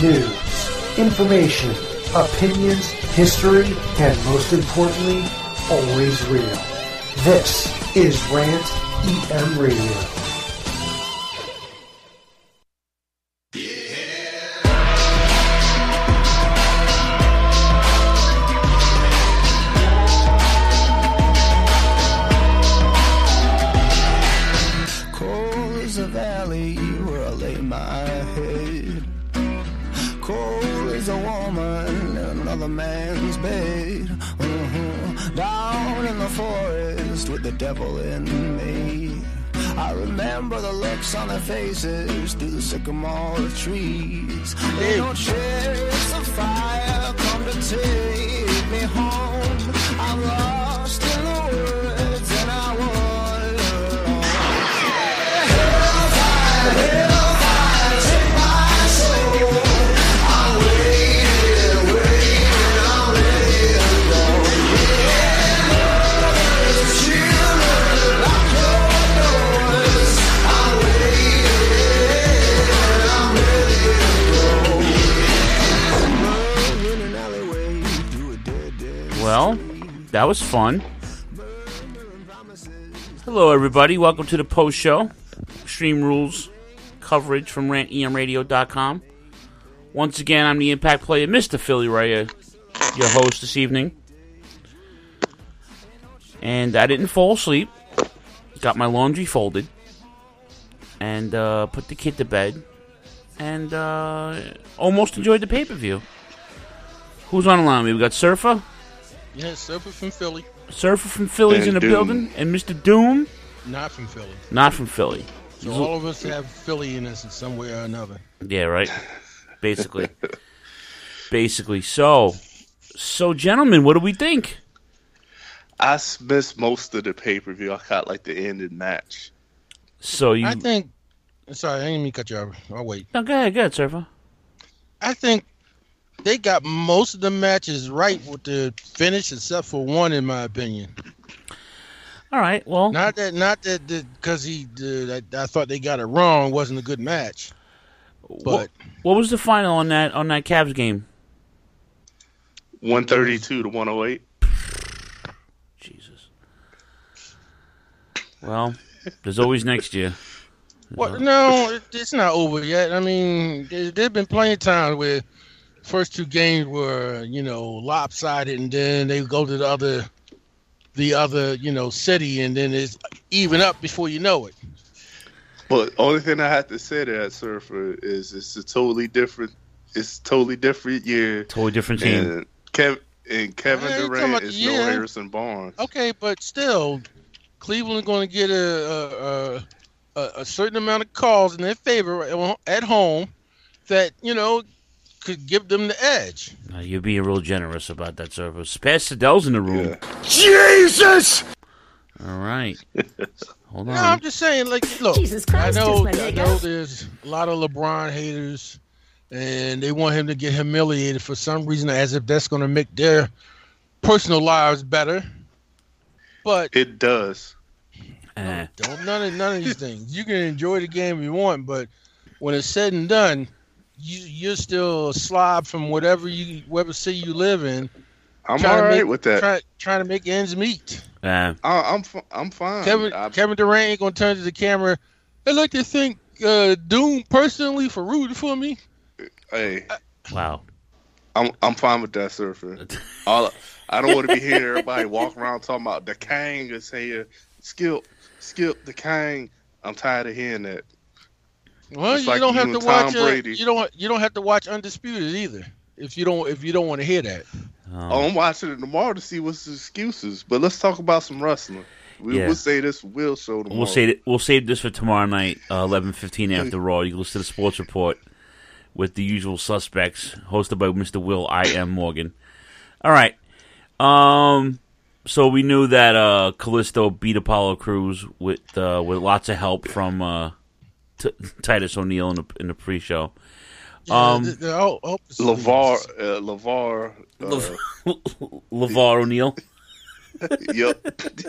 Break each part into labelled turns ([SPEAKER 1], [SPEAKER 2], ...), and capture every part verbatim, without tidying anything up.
[SPEAKER 1] news, information, opinions, history, and most importantly, always real. This is Rant E M Radio.
[SPEAKER 2] Devil in me. I remember the looks on their faces through the sycamore trees. They don't chase the fire, come to take me home. I'm lost in the woods and I wander alone. Hellfire, hellfire, take my soul. I'm waiting, waiting, I'm ready to go.
[SPEAKER 3] Well, that was fun. Hello, everybody. Welcome to the post show. Extreme Rules coverage from rant e m radio dot com. Once again, I'm the Impact Player, Mister Philly Ray, your host this evening. And I didn't fall asleep. Got my laundry folded. And uh, put the kid to bed. And uh, almost enjoyed the pay-per-view. Who's on the line? We got Surfer.
[SPEAKER 4] Yeah, Surfer from Philly.
[SPEAKER 3] Surfer from Philly's
[SPEAKER 5] and
[SPEAKER 3] in the
[SPEAKER 5] Doom.
[SPEAKER 3] building. And Mister Doom.
[SPEAKER 4] Not from Philly.
[SPEAKER 3] Not from Philly.
[SPEAKER 4] So He's all of us have Philly in us in some way or another.
[SPEAKER 3] Yeah, right. Basically. Basically. So, so gentlemen, what do we think?
[SPEAKER 5] I missed most of the pay-per-view. I caught like the ending match.
[SPEAKER 3] So you...
[SPEAKER 4] I think... Sorry, I didn't mean to cut you off. I'll wait.
[SPEAKER 3] No, go ahead, go ahead, Surfer.
[SPEAKER 4] I think they got most of the matches right with the finish, except for one, in my opinion.
[SPEAKER 3] All right, well,
[SPEAKER 4] not that, not that, because he, uh, I, I thought they got it wrong. It wasn't a good match. But
[SPEAKER 3] what, what was the final on that on that Cavs game?
[SPEAKER 5] One thirty-two to one hundred eight.
[SPEAKER 3] Jesus. Well, there's always next year.
[SPEAKER 4] Well, no, it's not over yet. I mean, there, there've been plenty of times where first two games were, you know, lopsided, and then they go to the other, the other, you know, city, and then it's even up before you know it.
[SPEAKER 5] But only thing I have to say to that, Surfer, is it's a totally different, it's a totally different year.
[SPEAKER 3] Totally different team.
[SPEAKER 5] And, Kev, and Kevin
[SPEAKER 4] I ain't talking
[SPEAKER 5] Durant
[SPEAKER 4] about
[SPEAKER 5] is
[SPEAKER 4] the
[SPEAKER 5] no
[SPEAKER 4] year.
[SPEAKER 5] Harrison Barnes.
[SPEAKER 4] Okay, but still, Cleveland going to get a, a a a certain amount of calls in their favor at home that, you know, could give them the edge.
[SPEAKER 3] Uh, you're being real generous about that, Surfer. Pastor Dell's in the room.
[SPEAKER 5] Yeah.
[SPEAKER 4] Jesus!
[SPEAKER 3] All right. Hold on.
[SPEAKER 4] No, I'm just saying, like, look,
[SPEAKER 6] Jesus Christ,
[SPEAKER 4] I know,
[SPEAKER 6] just my
[SPEAKER 4] I
[SPEAKER 6] nigga.
[SPEAKER 4] know there's a lot of LeBron haters, and they want him to get humiliated for some reason, as if that's going to make their personal lives better. But
[SPEAKER 5] It does.
[SPEAKER 3] Eh.
[SPEAKER 4] don't none of none of these things. You can enjoy the game if you want, but when it's said and done, you you're still a slob from whatever you whatever city you live in.
[SPEAKER 5] I'm
[SPEAKER 4] trying
[SPEAKER 5] all
[SPEAKER 4] to
[SPEAKER 5] right
[SPEAKER 4] make-
[SPEAKER 5] with that.
[SPEAKER 4] Try, trying to make ends meet.
[SPEAKER 3] Uh,
[SPEAKER 5] I, I'm f- I'm fine.
[SPEAKER 4] Kevin
[SPEAKER 5] I,
[SPEAKER 4] Kevin Durant ain't gonna turn to the camera. I'd like to thank uh, Doom personally for rooting for me.
[SPEAKER 5] hey,
[SPEAKER 3] wow.
[SPEAKER 5] I'm I'm fine with that, Surfer. All I don't want to be hearing everybody walk around talking about the Kang is here. Skip, skip the Kang. I'm tired of hearing that.
[SPEAKER 4] Well,
[SPEAKER 5] It's
[SPEAKER 4] you
[SPEAKER 5] like
[SPEAKER 4] don't
[SPEAKER 5] you
[SPEAKER 4] have to
[SPEAKER 5] and Tom
[SPEAKER 4] watch. Uh,
[SPEAKER 5] Brady.
[SPEAKER 4] you don't. You don't have to watch Undisputed either. If you don't. If you don't want to hear that.
[SPEAKER 5] Oh, I'm watching it tomorrow to see what's the excuses. But let's talk about some wrestling. We,
[SPEAKER 3] Yeah.
[SPEAKER 5] We'll say this. We'll show tomorrow.
[SPEAKER 3] We'll save it. We'll save this for tomorrow night, uh, eleven fifteen after Raw. You can listen to the Sports Report with the usual suspects, hosted by Mister Will I M Morgan. All right. Um. So we knew that uh, Callisto beat Apollo Crews with uh, with lots of help from uh, T- Titus O'Neil in the in the pre-show. Um,
[SPEAKER 4] the, the, oh, oh,
[SPEAKER 5] LeVar, uh, LeVar, uh,
[SPEAKER 3] LeVar O'Neil.
[SPEAKER 5] Yep,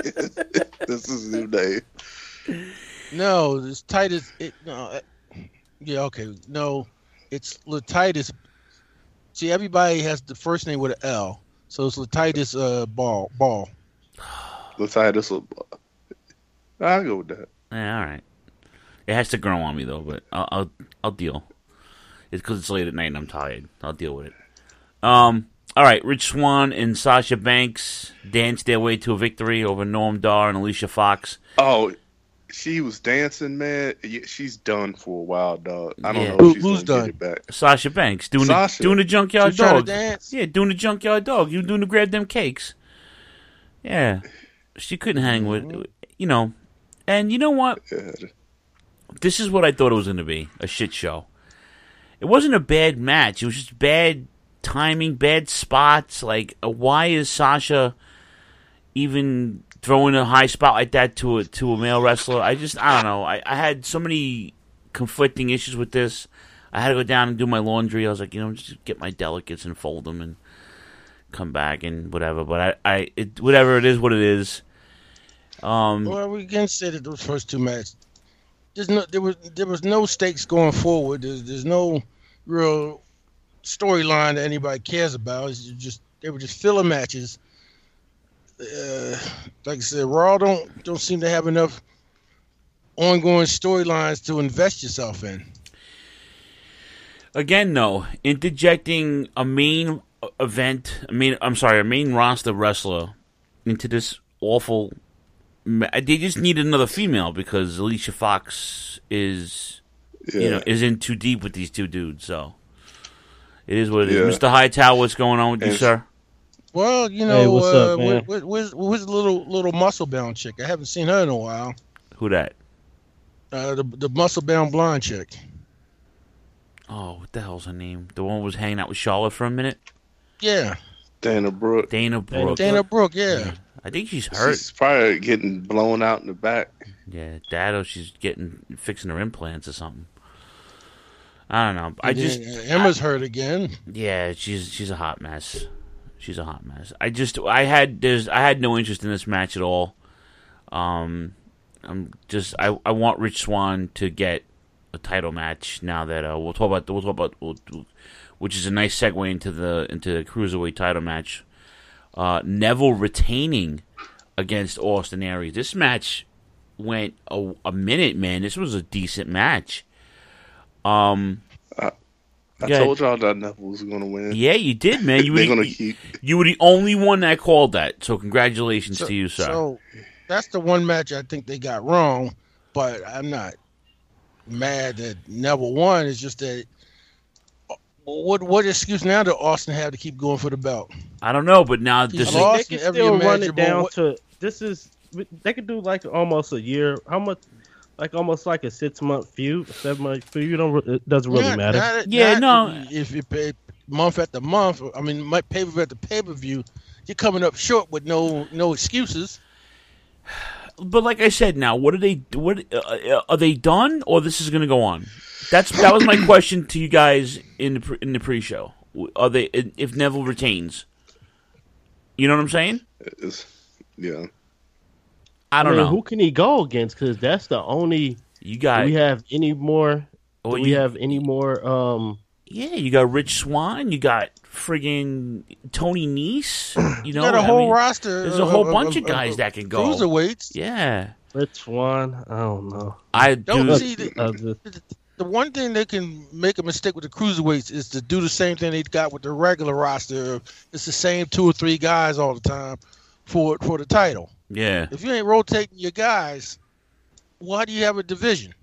[SPEAKER 5] this is his new name.
[SPEAKER 4] No, it's Titus. It, no, uh, yeah, okay. No, It's Latitis. See, everybody has the first name with an L, so it's Latitis uh, Ball. Ball.
[SPEAKER 5] Latitis. I'll go with that.
[SPEAKER 3] Yeah, all right. It has to grow on me though, but I'll I'll, I'll deal. It's because it's late at night and I'm tired. I'll deal with it. Um. All right. Rich Swann and Sasha Banks danced their way to a victory over Noam Dar and Alicia Fox.
[SPEAKER 5] Oh, she was dancing, man. Yeah, she's done for a while, dog. I don't
[SPEAKER 3] Yeah.
[SPEAKER 5] know if she's
[SPEAKER 4] Who's
[SPEAKER 5] gonna
[SPEAKER 4] done?
[SPEAKER 5] get it back.
[SPEAKER 3] Sasha Banks doing
[SPEAKER 5] Sasha.
[SPEAKER 3] the doing the junkyard
[SPEAKER 4] She trying to
[SPEAKER 3] dog.
[SPEAKER 4] dance?
[SPEAKER 3] Yeah, doing the junkyard dog. You doing the grab them cakes. Yeah, she couldn't hang with you know, and you know what?
[SPEAKER 5] Yeah.
[SPEAKER 3] This is what I thought it was going to be, a shit show. It wasn't a bad match. It was just bad timing, bad spots. Like, uh, why is Sasha even throwing a high spot like that to a to a male wrestler? I just, I don't know. I, I had so many conflicting issues with this. I had to go down and do my laundry. I was like, you know, just get my delicates and fold them and come back and whatever. But I, I it, whatever it is, what it is. Um,
[SPEAKER 4] Well, we can say that those first two matches, there's no, there was there was no stakes going forward. There's there's no real storyline that anybody cares about. It's just they were just filler matches. Uh, like I said, Raw don't don't seem to have enough ongoing storylines to invest yourself in.
[SPEAKER 3] Again, though, interjecting a main event, I mean, I'm sorry, a main roster wrestler into this awful. They just need another female because Alicia Fox is,
[SPEAKER 5] Yeah.
[SPEAKER 3] you know, is in too deep with these two dudes. So it is what it is.
[SPEAKER 5] Yeah.
[SPEAKER 3] Mister Hightower, what's going on with you,
[SPEAKER 5] And-
[SPEAKER 3] sir?
[SPEAKER 4] Well, you know,
[SPEAKER 6] Hey, what's
[SPEAKER 4] uh,
[SPEAKER 6] up, man?
[SPEAKER 4] where, where, where's, where's the little little muscle bound chick? I haven't seen her in a while.
[SPEAKER 3] Who that?
[SPEAKER 4] Uh, the the muscle bound blonde chick.
[SPEAKER 3] Oh, what the hell's her name? The one who was hanging out with Charlotte for a minute?
[SPEAKER 4] Yeah,
[SPEAKER 5] Dana Brooke.
[SPEAKER 3] Dana Brooke.
[SPEAKER 4] Dana Brooke. Yeah.
[SPEAKER 3] I think she's hurt.
[SPEAKER 5] She's probably getting blown out in the back.
[SPEAKER 3] Yeah, that or she's getting fixing her implants or something. I don't know. I
[SPEAKER 4] And
[SPEAKER 3] just
[SPEAKER 4] then, uh, Emma's hurt again.
[SPEAKER 3] yeah, she's she's a hot mess. She's a hot mess. I just I had there's I had no interest in this match at all. Um, I'm just I I want Rich Swann to get a title match now that uh, we'll talk about we'll talk about we'll, which is a nice segue into the into the cruiserweight title match. Uh, Neville retaining against Austin Aries. This match went a, a minute, man. This was a decent match. Um,
[SPEAKER 5] I
[SPEAKER 3] Go
[SPEAKER 5] told y'all that Neville was going to win.
[SPEAKER 3] yeah, you did, man. You were,
[SPEAKER 5] They're going
[SPEAKER 3] the,
[SPEAKER 5] to keep.
[SPEAKER 3] you were the only one that called that. So congratulations
[SPEAKER 4] So,
[SPEAKER 3] to you, sir.
[SPEAKER 4] so that's the one match I think they got wrong, but I'm not mad that Neville won. It's just that what what excuse now does Austin have to keep going for the belt?
[SPEAKER 3] I don't know, but now this
[SPEAKER 4] He's
[SPEAKER 3] is,
[SPEAKER 4] lost
[SPEAKER 6] they
[SPEAKER 4] in
[SPEAKER 6] can
[SPEAKER 4] every
[SPEAKER 6] still run it
[SPEAKER 4] imaginable
[SPEAKER 6] down
[SPEAKER 4] way.
[SPEAKER 6] to this is they could do like almost a year. How much? Like almost like a six month feud, seven month feud. You don't. It doesn't really
[SPEAKER 4] Not-
[SPEAKER 6] matter.
[SPEAKER 4] not-
[SPEAKER 3] Yeah,
[SPEAKER 4] not
[SPEAKER 3] no.
[SPEAKER 4] If you pay month after month, I mean, my pay per view after pay per view, you're coming up short with no no excuses.
[SPEAKER 3] but like I said, now what are they? What uh, are they done, or this is going to go on? That's that was my question to you guys in the pre, in the pre-show. Are they if Neville retains? You know what I'm saying?
[SPEAKER 5] It's, yeah.
[SPEAKER 3] I don't
[SPEAKER 6] mean,
[SPEAKER 3] know.
[SPEAKER 6] who can he go against? Because that's the only.
[SPEAKER 3] You
[SPEAKER 6] Do
[SPEAKER 3] got
[SPEAKER 6] we have any more?
[SPEAKER 3] Oh,
[SPEAKER 6] Do we
[SPEAKER 3] you-
[SPEAKER 6] have any more? Um,
[SPEAKER 3] yeah, you got Rich Swann. You got friggin' Tony Nese. You
[SPEAKER 4] You
[SPEAKER 3] know,
[SPEAKER 4] got a
[SPEAKER 3] I
[SPEAKER 4] whole
[SPEAKER 3] mean,
[SPEAKER 4] roster.
[SPEAKER 3] There's a whole
[SPEAKER 4] of-
[SPEAKER 3] bunch
[SPEAKER 4] of-
[SPEAKER 3] of guys
[SPEAKER 4] of
[SPEAKER 3] that can go.
[SPEAKER 4] Cruiserweights.
[SPEAKER 3] Yeah,
[SPEAKER 6] Rich Swann. I don't know.
[SPEAKER 3] I
[SPEAKER 4] Don't
[SPEAKER 3] do.
[SPEAKER 4] see the,
[SPEAKER 6] Uh, the-
[SPEAKER 4] the one thing they can make a mistake with the cruiserweights is to do the same thing they got with the regular roster. It's the same two or three guys all the time for for the title.
[SPEAKER 3] Yeah,
[SPEAKER 4] If you ain't rotating your guys, why do you have a division?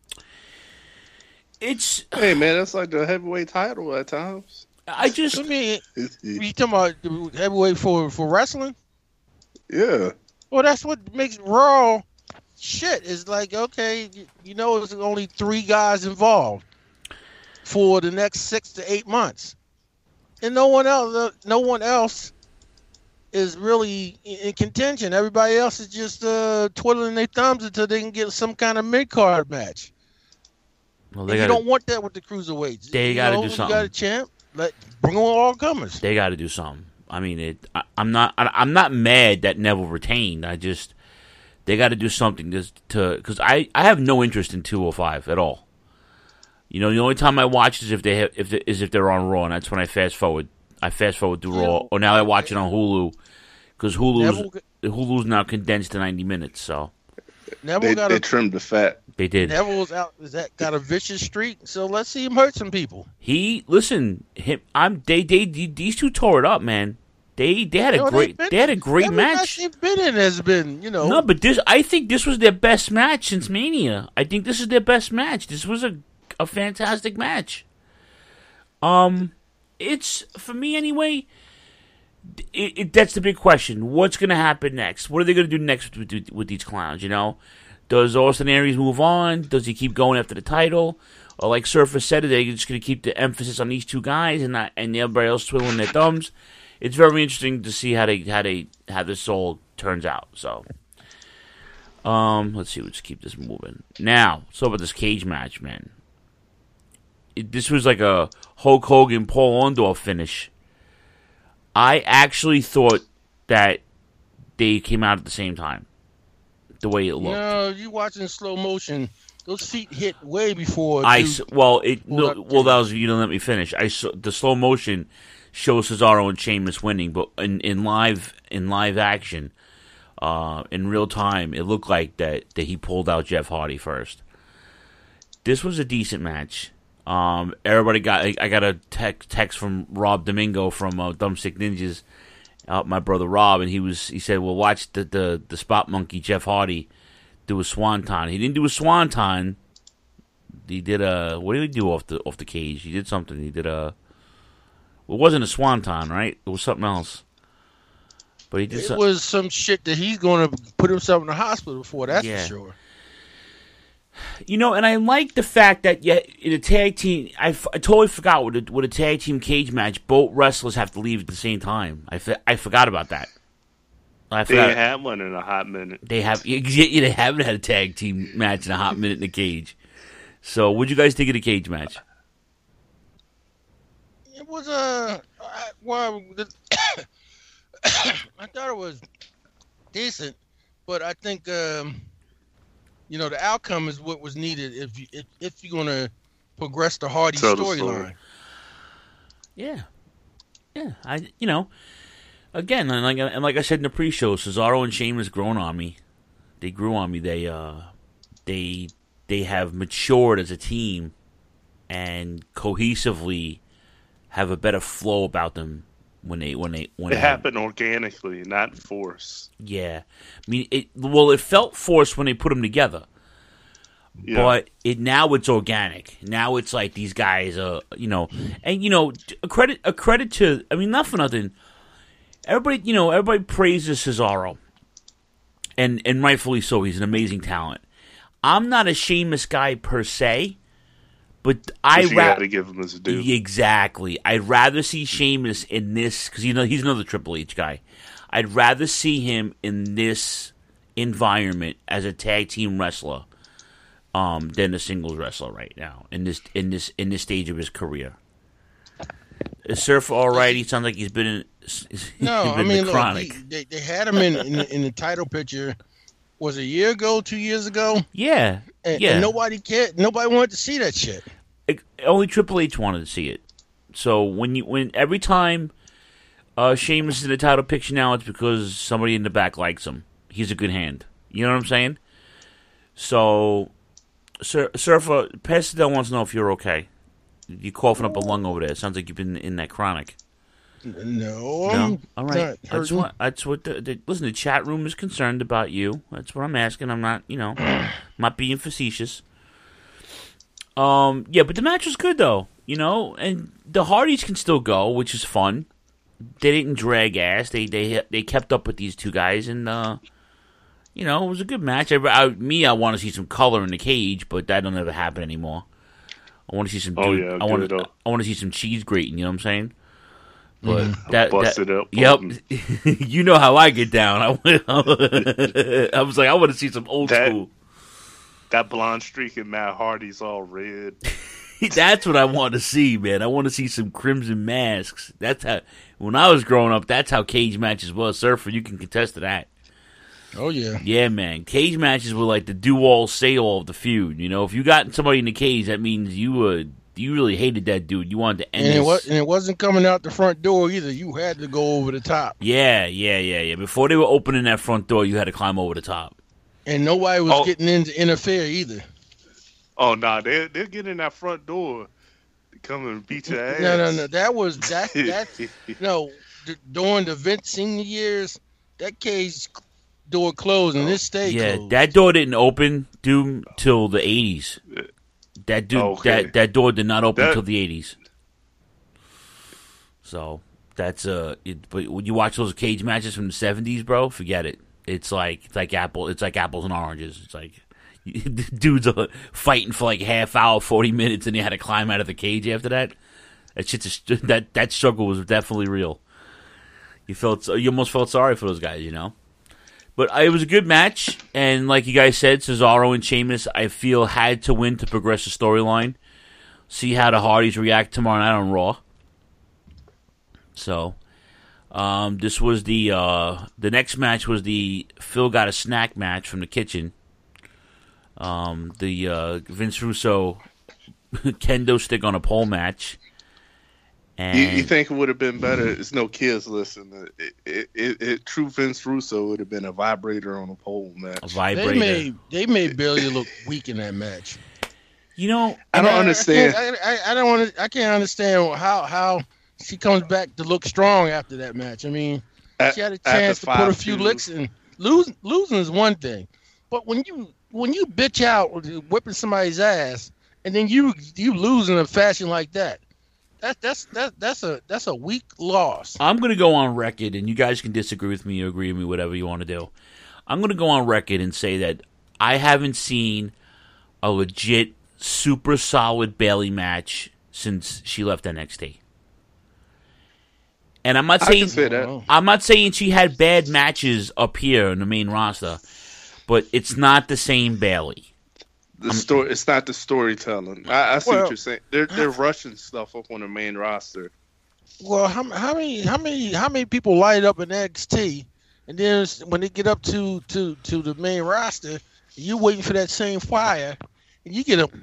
[SPEAKER 3] it's.
[SPEAKER 5] Hey, man, that's like the heavyweight title at times.
[SPEAKER 3] I just.
[SPEAKER 4] I mean,
[SPEAKER 5] It's-
[SPEAKER 4] you talking about the heavyweight for for wrestling?
[SPEAKER 5] yeah.
[SPEAKER 4] Well, that's what makes Raw shit. It's like, okay, you, you know, there's only three guys involved for the next six to eight months, and no one else, no one else is really in in contention. Everybody else is just uh, twiddling their thumbs until they can get some kind of mid card match.
[SPEAKER 3] Well,
[SPEAKER 4] And
[SPEAKER 3] they
[SPEAKER 4] you
[SPEAKER 3] got.
[SPEAKER 4] don't want that with the cruiserweights.
[SPEAKER 3] They
[SPEAKER 4] You
[SPEAKER 3] gotta
[SPEAKER 4] know,
[SPEAKER 3] do
[SPEAKER 4] You
[SPEAKER 3] something.
[SPEAKER 4] got a champ. Let bring on all comers.
[SPEAKER 3] They got to do something. I mean, it. I, I'm not. I, I'm not mad that Neville retained. I just. They got to do something just to because I, I have no interest in two oh five at all. You know, the only time I watch is if they have, if they, is if they're on Raw, and that's when I fast forward. I fast forward to Raw, or now I watch it on Hulu because Hulu's
[SPEAKER 4] Neville,
[SPEAKER 3] Hulu's now condensed to ninety minutes. So
[SPEAKER 4] Neville
[SPEAKER 5] They,
[SPEAKER 4] got
[SPEAKER 5] they
[SPEAKER 4] a,
[SPEAKER 5] trimmed the fat.
[SPEAKER 3] they did.
[SPEAKER 4] Neville's out. Is that got a vicious streak? So let's see him hurt some people.
[SPEAKER 3] He listen. Him. I'm. They. They. These two tore it up, man. They. They had a
[SPEAKER 4] You know,
[SPEAKER 3] great.
[SPEAKER 4] been-
[SPEAKER 3] They had a great
[SPEAKER 4] every
[SPEAKER 3] match.
[SPEAKER 4] they've been in has been, you know.
[SPEAKER 3] No, but this. I think this was their best match since Mania. I think this is their best match. This was a a fantastic match. Um, it's for me anyway. It, it, that's the big question. What's going to happen next? What are they going to do next with, with, with these clowns? You know, does Austin Aries move on? Does he keep going after the title? Or like Surfer said, are they just going to keep the emphasis on these two guys and not and everybody else twiddling their thumbs? It's very interesting to see how they how they how this all turns out. So, um, let's see. Let's keep this moving. Now, so about this cage match, man. It, this was like a Hulk Hogan Paul Orndorff finish. I actually thought that they came out at the same time, the way it looked.
[SPEAKER 4] No, you watching slow motion. Those feet hit way before.
[SPEAKER 3] I
[SPEAKER 4] you-
[SPEAKER 3] s- well, it no,
[SPEAKER 4] Well,
[SPEAKER 3] well that was you don't let me finish. I saw the slow motion shows Cesaro and Sheamus winning, but in, in live in live action, uh, in real time, it looked like that that he pulled out Jeff Hardy first. This was a decent match. Um, everybody got. I, I got a text text from Rob Domingo from uh, Dumbstick Ninjas, uh, my brother Rob, and he was he said, "Well, watch the the, the spot monkey Jeff Hardy do a swanton." He didn't do a swanton. He did a what did he do off the off the cage? He did something. He did a. Well, it wasn't a swanton, right? It was something else. But he did.
[SPEAKER 4] It
[SPEAKER 3] some-
[SPEAKER 4] was some shit that he's going to put himself in the hospital for. That's
[SPEAKER 3] Yeah.
[SPEAKER 4] for sure.
[SPEAKER 3] You know, and I like the fact that yeah, in a tag team, I, f- I totally forgot with a, with a tag team cage match, both wrestlers have to leave at the same time. I, f- I forgot about that. I
[SPEAKER 5] They
[SPEAKER 3] forgot.
[SPEAKER 5] ain't had one in a hot minute.
[SPEAKER 3] They have. You, you, they haven't had a tag team match in a hot minute in the cage. So, what'd you guys think of the cage match?
[SPEAKER 4] It was a uh, well. The, I thought it was decent, but I think um, you know the outcome is what was needed if you if, if you're going to progress the Hardy
[SPEAKER 5] Tell the story.
[SPEAKER 4] storyline.
[SPEAKER 3] Yeah, yeah. I you know, again, and like and like I said in the pre-show, Cesaro and Sheamus grown on me. They grew on me. They uh, they they have matured as a team, and cohesively have a better flow about them when they when they when
[SPEAKER 5] It
[SPEAKER 3] they
[SPEAKER 5] happened organically, not forced.
[SPEAKER 3] Yeah, I mean it. Well, it felt forced when they put them together.
[SPEAKER 5] Yeah.
[SPEAKER 3] But it now it's organic. Now it's like these guys are, you know, and you know, a credit a credit to. I mean, not for nothing. Everybody, you know, everybody praises Cesaro, and and rightfully so. He's an amazing talent. I'm not a Sheamus guy per se, but I
[SPEAKER 5] But you
[SPEAKER 3] ra-
[SPEAKER 5] got to give him his due.
[SPEAKER 3] exactly. I'd rather see Sheamus in this because you know he's another Triple H guy. I'd rather see him in this environment as a tag team wrestler. Um, than a singles wrestler right now in this in this in this stage of his career. Is Surf all right? He sounds like he's been in. He's
[SPEAKER 4] No,
[SPEAKER 3] been
[SPEAKER 4] I
[SPEAKER 3] in
[SPEAKER 4] mean,
[SPEAKER 3] the
[SPEAKER 4] look,
[SPEAKER 3] chronic.
[SPEAKER 4] he, they they had him in, in in the title picture. Was it a year ago, two years ago,
[SPEAKER 3] yeah,
[SPEAKER 4] and,
[SPEAKER 3] yeah.
[SPEAKER 4] and nobody cared. Nobody wanted to see that shit.
[SPEAKER 3] It- only Triple H wanted to see it. So when you when every time uh, Sheamus is in the title picture now, it's because somebody in the back likes him. He's a good hand. You know what I'm saying? So, Sur- Surfer Pastel wants to know if you're okay. You coughing up a lung over there. It sounds like you've been in that chronic.
[SPEAKER 4] No,
[SPEAKER 3] No,
[SPEAKER 4] I'm
[SPEAKER 3] all right.
[SPEAKER 4] not
[SPEAKER 3] That's
[SPEAKER 4] hurting.
[SPEAKER 3] what. That's what. The, the, listen, the chat room is concerned about you. That's what I'm asking. I'm not, you know, not being facetious. Um, yeah, but the match was good though, you know, and the Hardys can still go, which is fun. They didn't drag ass. They they they kept up with these two guys, and uh, you know, it was a good match. I, I, me, I want to see some color in the cage, but that don't ever happen anymore. I want to see some.
[SPEAKER 5] Oh,
[SPEAKER 3] dude,
[SPEAKER 5] yeah,
[SPEAKER 3] I want
[SPEAKER 5] good
[SPEAKER 3] to.
[SPEAKER 5] up.
[SPEAKER 3] I want to see some cheese grating. You know what I'm saying? But that,
[SPEAKER 5] Busted
[SPEAKER 3] that,
[SPEAKER 5] up.
[SPEAKER 3] Yep,
[SPEAKER 5] Bolton.
[SPEAKER 3] you know how I get down. I, went, I was like, I want to see some old
[SPEAKER 5] That-
[SPEAKER 3] school.
[SPEAKER 5] That blonde streak in Matt Hardy's all red.
[SPEAKER 3] That's what I want to see, man. I want to see some crimson masks. That's how. When I was growing up, that's how cage matches was. Surfer, you can contest to that.
[SPEAKER 4] Oh yeah.
[SPEAKER 3] Yeah, man. Cage matches were like the do-all, say-all of the feud. You know, if you got somebody in the cage, that means you were you really hated that dude. You wanted to end
[SPEAKER 4] And it,
[SPEAKER 3] this.
[SPEAKER 4] was, and it wasn't coming out the front door either. You had to go over the top.
[SPEAKER 3] Yeah, yeah, yeah, yeah. Before they were opening that front door, you had to climb over the top.
[SPEAKER 4] And nobody was
[SPEAKER 5] Oh.
[SPEAKER 4] getting in to interfere either.
[SPEAKER 5] Oh no, nah, they they'll get in that front door, to come and beat your ass.
[SPEAKER 4] No, no, no. That was that that no. D- during the Vince Senior years, that cage door closed and it stayed
[SPEAKER 3] Yeah,
[SPEAKER 4] closed.
[SPEAKER 3] that door didn't open dude till the eighties. That dude,
[SPEAKER 5] Okay.
[SPEAKER 3] that that door did not open
[SPEAKER 5] That-
[SPEAKER 3] till the eighties. So that's uh, it, but when you watch those cage matches from the seventies, bro, forget it. It's like it's like apple. It's like apples and oranges. It's like dudes are fighting for like half hour, forty minutes, and they had to climb out of the cage after that. That shit's a, that that struggle was definitely real. You felt you almost felt sorry for those guys, you know. But it was a good match, and like you guys said, Cesaro and Sheamus, I feel had to win to progress the storyline. See how the Hardys react tomorrow night on Raw. So, um, this was the uh, the next match was the Phil got a snack match from the kitchen. Um, the uh, Vince Russo kendo stick on a pole match. And
[SPEAKER 5] You, you think it would have been better? It's no kids listen. It, it, it, it, true Vince Russo would have been a vibrator on a pole match.
[SPEAKER 3] a
[SPEAKER 4] they
[SPEAKER 3] vibrator.
[SPEAKER 4] made they made Bailey look weak in that match.
[SPEAKER 3] You know,
[SPEAKER 5] I don't
[SPEAKER 4] I-
[SPEAKER 5] understand.
[SPEAKER 4] I, can't- I, I, I don't want to. I can't understand how how she comes back to look strong after that match. I mean,
[SPEAKER 5] At-
[SPEAKER 4] she had a
[SPEAKER 5] after
[SPEAKER 4] chance to put a few
[SPEAKER 5] five two.
[SPEAKER 4] licks in. Losing losing is one thing, but when you when you bitch out with whipping somebody's ass and then you you lose in a fashion like that, that that's that that's a that's a weak loss.
[SPEAKER 3] I'm going to go on record, and you guys can disagree with me or agree with me, whatever you want to do. I'm going to go on record and say that I haven't seen a legit, super solid Bailey match since she left N X T. And I'm not
[SPEAKER 5] I
[SPEAKER 3] saying
[SPEAKER 5] can say that.
[SPEAKER 4] Oh.
[SPEAKER 3] I'm not saying she had bad matches up here in the main roster, but it's not the same Bailey.
[SPEAKER 5] The story. It's not the storytelling. I, I see
[SPEAKER 4] Well-
[SPEAKER 5] what you're saying. They're they're rushing stuff up on the main roster.
[SPEAKER 4] Well, how, how many how many how many people light up in N X T, and then when they get up to to to the main roster, you waiting for that same fire, and you get a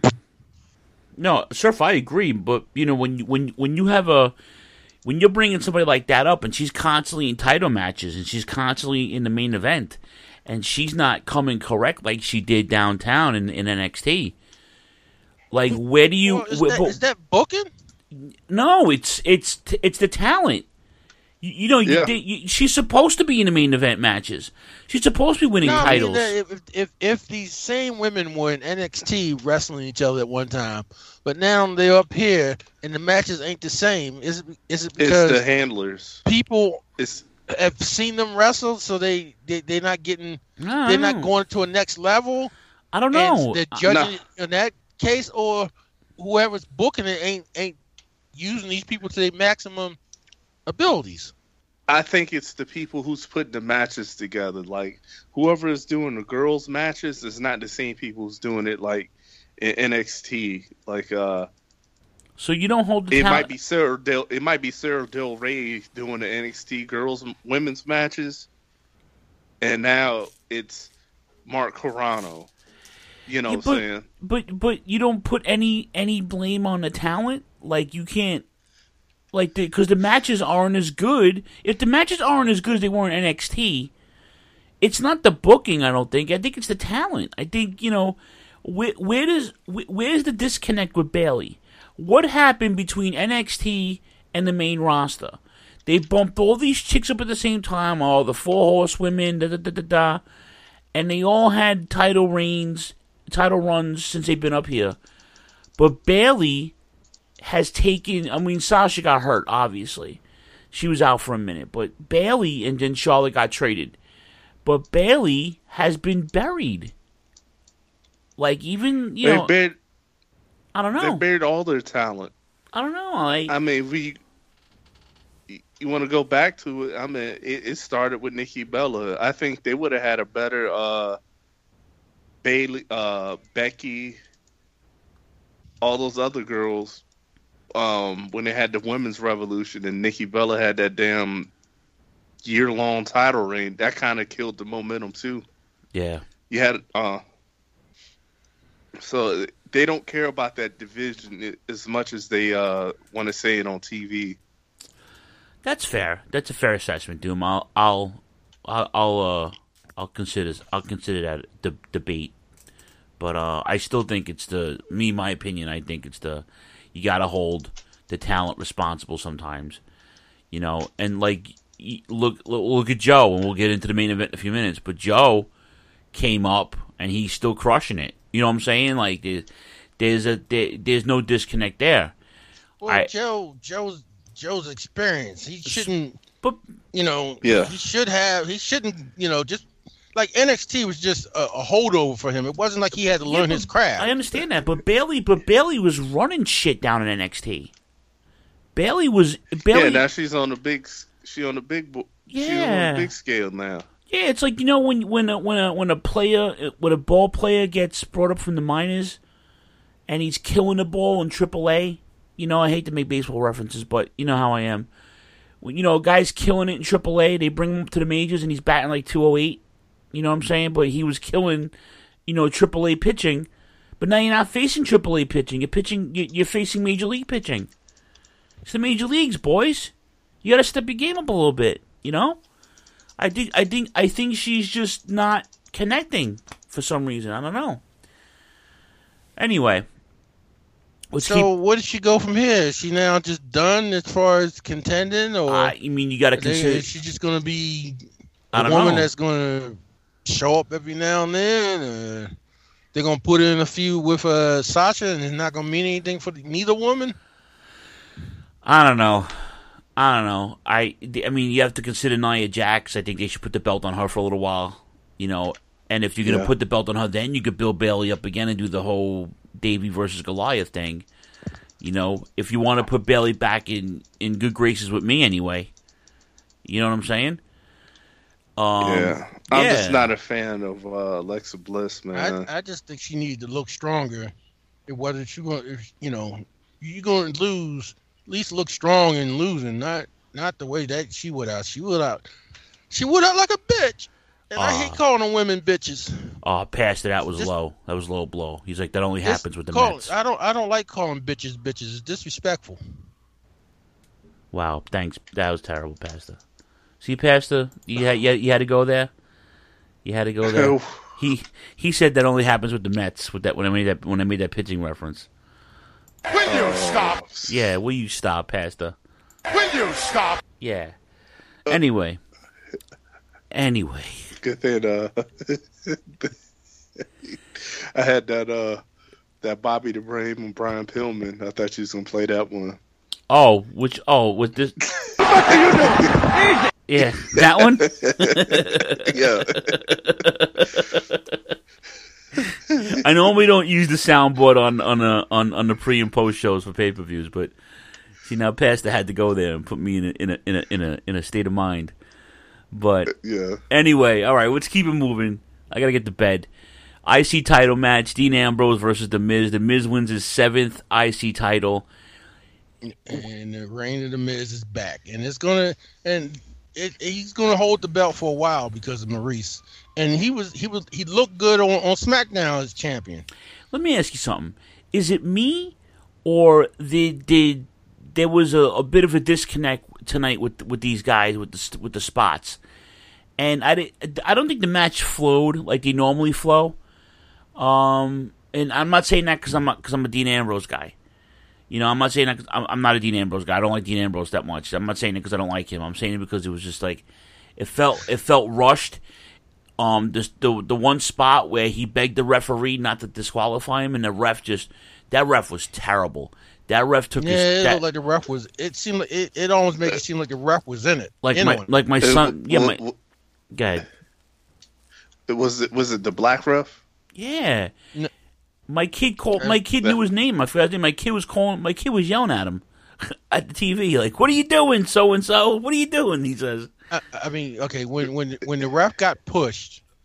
[SPEAKER 3] No, Surf, I agree, but you know when you, when when you have a when you're bringing somebody like that up, and she's constantly in title matches, and she's constantly in the main event, and she's not coming correct like she did downtown in, in N X T. Like, where do you?
[SPEAKER 4] Well, is,
[SPEAKER 3] wh-
[SPEAKER 4] that,
[SPEAKER 3] but-
[SPEAKER 4] is that booking?
[SPEAKER 3] no, it's it's t- it's the talent. You, you know, you,
[SPEAKER 5] Yeah.
[SPEAKER 3] did- you, she's supposed to be in the main event matches. She's supposed to be winning
[SPEAKER 4] No, I mean,
[SPEAKER 3] titles.
[SPEAKER 4] that if, if if these same women were in N X T wrestling each other at one time, but now they're up here and the matches ain't the same, is it is it
[SPEAKER 5] It's
[SPEAKER 4] because
[SPEAKER 5] the handlers.
[SPEAKER 4] people
[SPEAKER 5] It's
[SPEAKER 4] have seen them wrestle, so they they they're not getting
[SPEAKER 3] I
[SPEAKER 4] they're
[SPEAKER 3] don't
[SPEAKER 4] not
[SPEAKER 3] know.
[SPEAKER 4] going to a next level?
[SPEAKER 3] I don't
[SPEAKER 4] And
[SPEAKER 3] know.
[SPEAKER 4] they're
[SPEAKER 3] I-
[SPEAKER 4] judging
[SPEAKER 5] no.
[SPEAKER 4] it in that case, or whoever's booking it ain't ain't using these people to their maximum abilities.
[SPEAKER 5] I think it's the people who's putting the matches together. Like whoever is doing the girls' matches is not the same people who's doing it like in N X T. Like uh,
[SPEAKER 3] So you don't hold the
[SPEAKER 5] it
[SPEAKER 3] talent.
[SPEAKER 5] might be Sarah Del it might be Sarah Del Rey doing the N X T girls women's matches, and now it's Mark Carrano. You know
[SPEAKER 3] Yeah,
[SPEAKER 5] what
[SPEAKER 3] but-
[SPEAKER 5] I'm saying?
[SPEAKER 3] But but you don't put any any blame on the talent. Like you can't, like because the, the matches aren't as good. If the matches aren't as good as they were in N X T, it's not the booking. I don't think. I think it's the talent. I think you know where where does where, where's the disconnect with Bailey? What happened between N X T and the main roster? They bumped all these chicks up at the same time. All the four horsewomen, da da da da da, and they all had title reigns, title runs since they've been up here. But Bailey has taken. I mean, Sasha got hurt. Obviously, she was out for a minute. But Bailey and then Charlotte got traded. But Bailey has been buried. Like even you
[SPEAKER 5] They
[SPEAKER 3] know,
[SPEAKER 5] buried
[SPEAKER 3] I don't
[SPEAKER 5] they
[SPEAKER 3] know.
[SPEAKER 5] buried all their talent.
[SPEAKER 3] I don't know. I,
[SPEAKER 5] I mean, we. You want to go back to it? I mean, it, it started with Nikki Bella. I think they would have had a better uh, Bailey, uh, Becky, all those other girls um, when they had the women's revolution, and Nikki Bella had that damn year long title reign, that kind of killed the momentum too.
[SPEAKER 3] Yeah.
[SPEAKER 5] You had uh, so they don't care about that division as much as they uh want to say it on T V.
[SPEAKER 3] That's fair. That's a fair assessment, Doom. I'll, I'll, I'll, I'll, uh, I'll consider, I'll consider that the debate. But uh, I still think it's the me, my opinion. I think it's the you got to hold the talent responsible sometimes, you know. And like look, look, look at Joe, and we'll get into the main event in a few minutes. But Joe came up, and he's still crushing it. You know what I'm saying? Like there's, there's a there, there's no disconnect there.
[SPEAKER 4] Well,
[SPEAKER 3] I,
[SPEAKER 4] Joe, Joe's Joe's experience. He shouldn't,
[SPEAKER 3] but
[SPEAKER 4] you know,
[SPEAKER 5] yeah.
[SPEAKER 4] he should have. He shouldn't, you know, just. Like N X T was just a, a holdover for him. It wasn't like he had to learn
[SPEAKER 3] yeah,
[SPEAKER 4] his craft.
[SPEAKER 3] I understand that, but Bailey, but Bailey was running shit down in N X T. Bailey was Bailey.
[SPEAKER 5] Yeah, now she's on the big. She on the big.
[SPEAKER 3] Yeah,
[SPEAKER 5] she's on the big scale now.
[SPEAKER 3] Yeah, it's like you know when when a, when a when a player when a ball player gets brought up from the minors, and he's killing the ball in triple A. You know, I hate to make baseball references, but you know how I am. When, you know, a guy's killing it in triple A, they bring him up to the majors, and he's batting like two oh eight. You know what I'm saying? But he was killing, you know, triple A pitching. But now you're not facing triple A pitching. You're pitching. You're facing Major League pitching. It's the Major Leagues, boys. You got to step your game up a little bit. You know? I think. I think. I think she's just not connecting for some reason. I don't know. Anyway. Let's
[SPEAKER 4] so
[SPEAKER 3] keep,
[SPEAKER 4] where does she go from here? Is she now just done as far as contending, or
[SPEAKER 3] uh, you mean you got to consider?
[SPEAKER 4] Is she just going to be
[SPEAKER 3] I
[SPEAKER 4] a
[SPEAKER 3] don't
[SPEAKER 4] woman
[SPEAKER 3] know.
[SPEAKER 4] that's going to show up every now and then? Uh, they're gonna put in a feud with uh, Sasha, and it's not gonna mean anything for neither woman.
[SPEAKER 3] I don't know. I don't know. I, I mean, you have to consider Nia Jax. I think they should put the belt on her for a little while. You know, and if you're gonna
[SPEAKER 5] Yeah.
[SPEAKER 3] put the belt on her, then you could build Bailey up again and do the whole Davey versus Goliath thing. You know, if you want to put Bailey back in, in good graces with me, anyway. You know what I'm saying? Um,
[SPEAKER 5] yeah, I'm
[SPEAKER 3] yeah.
[SPEAKER 5] just not a fan of uh, Alexa Bliss, man.
[SPEAKER 4] I, I just think she needs to look stronger. If whether she going, if, you know, you're going to lose, at least look strong in losing, not not the way that she would out. She would out. She would out like a bitch. And I hate
[SPEAKER 3] Ah.
[SPEAKER 4] calling them women bitches.
[SPEAKER 3] Oh, past that was
[SPEAKER 4] Just-
[SPEAKER 3] low. That was low blow. He's like, that only
[SPEAKER 4] Just
[SPEAKER 3] happens with the
[SPEAKER 4] call-
[SPEAKER 3] Mets.
[SPEAKER 4] I don't. I don't like calling bitches bitches. It's disrespectful.
[SPEAKER 3] Wow, thanks. That was terrible, Pastor. See, Pastor, you had you had, you had to go there. You had to go there. he he said that only happens with the Mets. With that when I made that when I made that pitching reference.
[SPEAKER 7] Will you stop?
[SPEAKER 3] Yeah, will you stop, Pastor?
[SPEAKER 7] Will you stop?
[SPEAKER 3] Yeah. Anyway. Anyway.
[SPEAKER 5] Good thing uh, I had that uh, that Bobby the Brain and Brian Pillman. I thought you was gonna play that one.
[SPEAKER 3] Oh, which oh with this. Yeah, that one.
[SPEAKER 5] Yeah.
[SPEAKER 3] I normally don't use the soundboard on on a, on on the pre and post shows for pay per views, but see now, Pastor had to go there and put me in a in a in a in a, in a state of mind. But
[SPEAKER 5] Yeah.
[SPEAKER 3] anyway, all right, let's keep it moving. I gotta get to bed. I C title match: Dean Ambrose versus The Miz. The Miz wins his seventh I C title.
[SPEAKER 4] And the reign of the Miz is back, and it's gonna and it, he's gonna hold the belt for a while because of Maurice. And he was he was he looked good on, on SmackDown as champion.
[SPEAKER 3] Let me ask you something: is it me, or did did there was a, a bit of a disconnect tonight with with these guys with the with the spots? And I did, I don't think the match flowed like they normally flow. Um, and I'm not saying that because I'm because I'm a Dean Ambrose guy. You know, I'm not saying that 'cause I'm, I'm not a Dean Ambrose guy. I don't like Dean Ambrose that much. I'm not saying it because I don't like him. I'm saying it because it was just like it felt it felt rushed. Um, the the the one spot where he begged the referee not to disqualify him, and the ref just that ref was terrible. That ref took
[SPEAKER 4] Yeah,
[SPEAKER 3] his
[SPEAKER 4] it
[SPEAKER 3] that,
[SPEAKER 4] looked like the ref was. It seemed like it, it almost made it seem like the ref was in it.
[SPEAKER 3] like
[SPEAKER 4] in
[SPEAKER 3] my
[SPEAKER 4] on it.
[SPEAKER 3] like my son. Yeah, my
[SPEAKER 5] W-
[SPEAKER 3] go ahead.
[SPEAKER 5] w- was it was it the Black Ref?
[SPEAKER 3] Yeah.
[SPEAKER 4] No.
[SPEAKER 3] My kid called. My kid knew his name. I forgot his name. My kid was calling. My kid was yelling at him at the T V, like, "What are you doing, so and so? What are you doing?" He says.
[SPEAKER 4] I, I mean, okay, when when when the ref got pushed,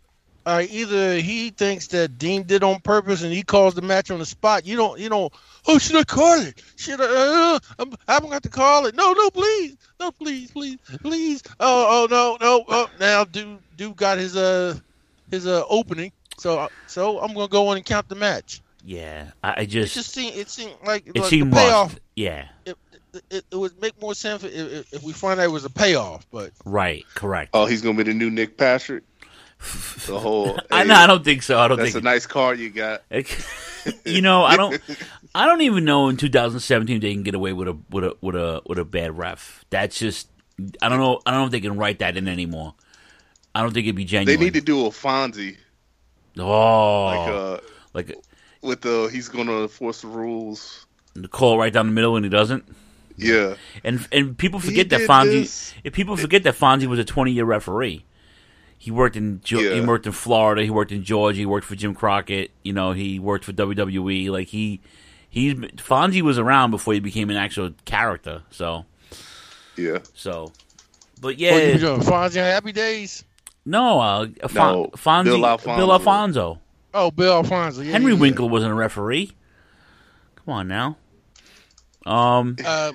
[SPEAKER 4] uh, either he thinks that Dean did on purpose and he calls the match on the spot. You don't, you don't. Oh, should I call it? Should I? Uh, I'm, I haven't got to call it. No, no, please, no, please, please, please. Oh, oh, no, no. Oh, now, dude, dude got his uh, his uh opening. So, so I'm gonna go in and count the match.
[SPEAKER 3] Yeah, I, I
[SPEAKER 4] It
[SPEAKER 3] just,
[SPEAKER 4] just seemed, it seemed like,
[SPEAKER 3] it
[SPEAKER 4] like
[SPEAKER 3] seemed
[SPEAKER 4] the payoff.
[SPEAKER 3] rushed. Yeah,
[SPEAKER 4] It, it, it would make more sense if, if, if we find out it was a payoff. But
[SPEAKER 3] right, correct.
[SPEAKER 5] Oh, he's gonna be the new Nick Patrick. The whole.
[SPEAKER 3] I
[SPEAKER 5] hey,
[SPEAKER 3] no, I don't think so. I don't
[SPEAKER 5] That's
[SPEAKER 3] think.
[SPEAKER 5] a nice car you got.
[SPEAKER 3] You know, I don't. I don't even know in two thousand seventeen they can get away with a with a with a with a bad ref. That's just. I don't know. I don't know if they can write that in anymore. I don't think it'd be genuine.
[SPEAKER 5] They need to do a Fonzie,
[SPEAKER 3] Oh,
[SPEAKER 5] like uh,
[SPEAKER 3] like
[SPEAKER 5] with the he's gonna enforce the rules.
[SPEAKER 3] the call right down the middle, and he doesn't.
[SPEAKER 5] Yeah,
[SPEAKER 3] And and people
[SPEAKER 5] He
[SPEAKER 3] forget that
[SPEAKER 5] did
[SPEAKER 3] Fonzie.
[SPEAKER 5] this.
[SPEAKER 3] If people forget that Fonzie was a twenty year referee. He worked in Ge- he
[SPEAKER 5] Yeah.
[SPEAKER 3] worked in Florida. He worked in Georgia. He worked for Jim Crockett. You know, he worked for W W E. Like he, he's Fonzie was around before he became an actual character. So,
[SPEAKER 5] yeah.
[SPEAKER 3] so, but
[SPEAKER 4] what you
[SPEAKER 3] yeah,
[SPEAKER 4] doing, Fonzie on Happy Days?
[SPEAKER 3] no, uh, Fon-
[SPEAKER 5] No,
[SPEAKER 3] Fonzie,
[SPEAKER 5] Bill
[SPEAKER 3] Bill
[SPEAKER 5] Alfonso.
[SPEAKER 3] Alfonso.
[SPEAKER 4] Oh, Bill Alfonso. Yeah,
[SPEAKER 3] Henry
[SPEAKER 4] yeah, yeah.
[SPEAKER 3] Winkler wasn't a referee. Come on now. Um,
[SPEAKER 4] Uh,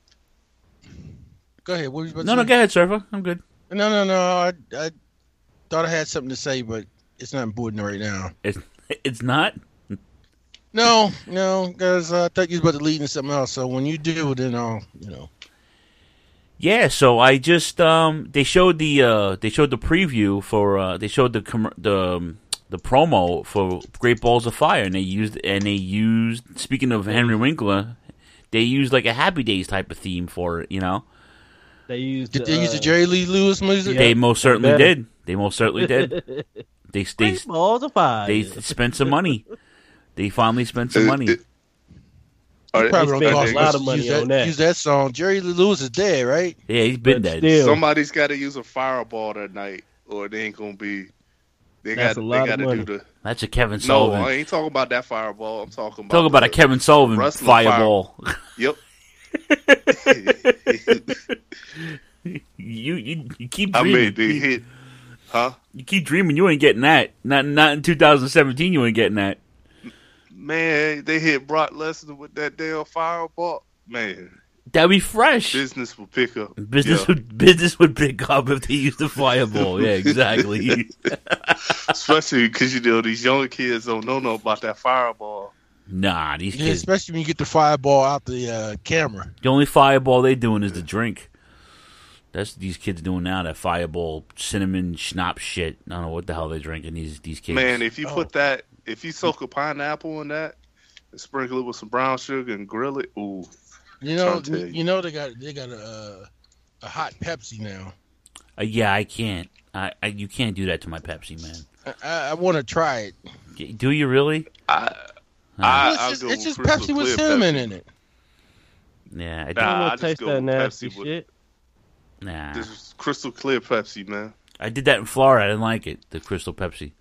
[SPEAKER 4] go ahead. What were you about
[SPEAKER 3] no,
[SPEAKER 4] to
[SPEAKER 3] no,
[SPEAKER 4] say?
[SPEAKER 3] go ahead, Surfer. I'm good.
[SPEAKER 4] No, no, no. I, I thought I had something to say, but it's not important right now.
[SPEAKER 3] It's it's not.
[SPEAKER 4] No, no, because uh, I thought you was about to lead into something else. So when you do, then I'll, you know.
[SPEAKER 3] Yeah, so I just um they showed the uh they showed the preview for uh they showed the com- the um, the promo for Great Balls of Fire, and they used and they used speaking of Henry Winkler, they used like a Happy Days type of theme for it, you know.
[SPEAKER 6] They used.
[SPEAKER 4] Did they use the
[SPEAKER 6] uh,
[SPEAKER 4] Jerry Lee Lewis music?
[SPEAKER 3] They most certainly
[SPEAKER 6] better.
[SPEAKER 3] did. They most certainly did. They they
[SPEAKER 6] Great balls of fire.
[SPEAKER 3] they spent some money. They finally spent some
[SPEAKER 5] It-
[SPEAKER 3] money.
[SPEAKER 5] it- Are-
[SPEAKER 4] Probably
[SPEAKER 6] They
[SPEAKER 4] don't
[SPEAKER 6] spent
[SPEAKER 4] cost
[SPEAKER 6] a lot
[SPEAKER 4] much
[SPEAKER 6] of
[SPEAKER 4] to
[SPEAKER 6] money
[SPEAKER 4] use that,
[SPEAKER 6] on that.
[SPEAKER 4] Use that song. Jerry Lee Lewis is dead, right?
[SPEAKER 3] Yeah, he's been
[SPEAKER 6] But
[SPEAKER 3] dead.
[SPEAKER 6] still-
[SPEAKER 5] Somebody's got to use a fireball that night, or they ain't gonna be. They
[SPEAKER 6] That's
[SPEAKER 5] got.
[SPEAKER 6] a
[SPEAKER 5] They
[SPEAKER 6] lot
[SPEAKER 5] got
[SPEAKER 6] of
[SPEAKER 5] to do
[SPEAKER 6] money.
[SPEAKER 5] the.
[SPEAKER 3] That's a Kevin
[SPEAKER 5] No,
[SPEAKER 3] Sullivan.
[SPEAKER 5] I ain't talking about that fireball. I'm talking about.
[SPEAKER 3] Talk about
[SPEAKER 5] the
[SPEAKER 3] a Kevin Sullivan
[SPEAKER 5] wrestling
[SPEAKER 3] fireball.
[SPEAKER 5] Yep.
[SPEAKER 3] you, you you keep
[SPEAKER 5] I
[SPEAKER 3] dreaming.
[SPEAKER 5] mean, they hit. Huh?
[SPEAKER 3] You keep dreaming. You ain't getting that. Not not in two thousand seventeen. You ain't getting that.
[SPEAKER 5] Man, they hit Brock Lesnar with that damn fireball. Man,
[SPEAKER 3] That'd be fresh.
[SPEAKER 5] business will pick up.
[SPEAKER 3] Business
[SPEAKER 5] Yeah.
[SPEAKER 3] would business would pick up if they used the fireball. Yeah, exactly.
[SPEAKER 5] Especially because you know these younger kids don't know no about that fireball.
[SPEAKER 3] Nah, these
[SPEAKER 4] Yeah,
[SPEAKER 3] kids.
[SPEAKER 4] especially when you get the fireball out the uh, camera.
[SPEAKER 3] The only fireball they doing is the drink. That's what these kids doing now. That fireball cinnamon schnapps shit. I don't know what the hell they're drinking. These these kids.
[SPEAKER 5] Man, if you
[SPEAKER 4] Oh.
[SPEAKER 5] put that, if you soak a pineapple in that and sprinkle it with some brown sugar and grill it, ooh,
[SPEAKER 4] You know,
[SPEAKER 5] Trying to tell you.
[SPEAKER 4] you know they got they got a uh, a hot Pepsi now.
[SPEAKER 3] Uh, yeah, I can't. I, I you can't do that to my Pepsi, man.
[SPEAKER 4] I, I, I want to try it.
[SPEAKER 3] Do you really?
[SPEAKER 5] I,
[SPEAKER 3] Uh,
[SPEAKER 5] I,
[SPEAKER 4] Well,
[SPEAKER 5] I'll
[SPEAKER 4] it's just,
[SPEAKER 5] go
[SPEAKER 4] it's just
[SPEAKER 5] crystal
[SPEAKER 4] Pepsi with
[SPEAKER 5] clear
[SPEAKER 4] cinnamon
[SPEAKER 5] Pepsi.
[SPEAKER 4] in it.
[SPEAKER 3] yeah, I
[SPEAKER 5] Nah,
[SPEAKER 3] do.
[SPEAKER 6] I
[SPEAKER 5] I
[SPEAKER 6] don't
[SPEAKER 5] just
[SPEAKER 6] taste
[SPEAKER 5] go
[SPEAKER 6] that
[SPEAKER 5] with
[SPEAKER 6] nasty
[SPEAKER 5] Pepsi with-
[SPEAKER 6] shit.
[SPEAKER 3] Nah,
[SPEAKER 5] This is crystal clear Pepsi, man.
[SPEAKER 3] I did that in Florida. I didn't like it. The Crystal Pepsi.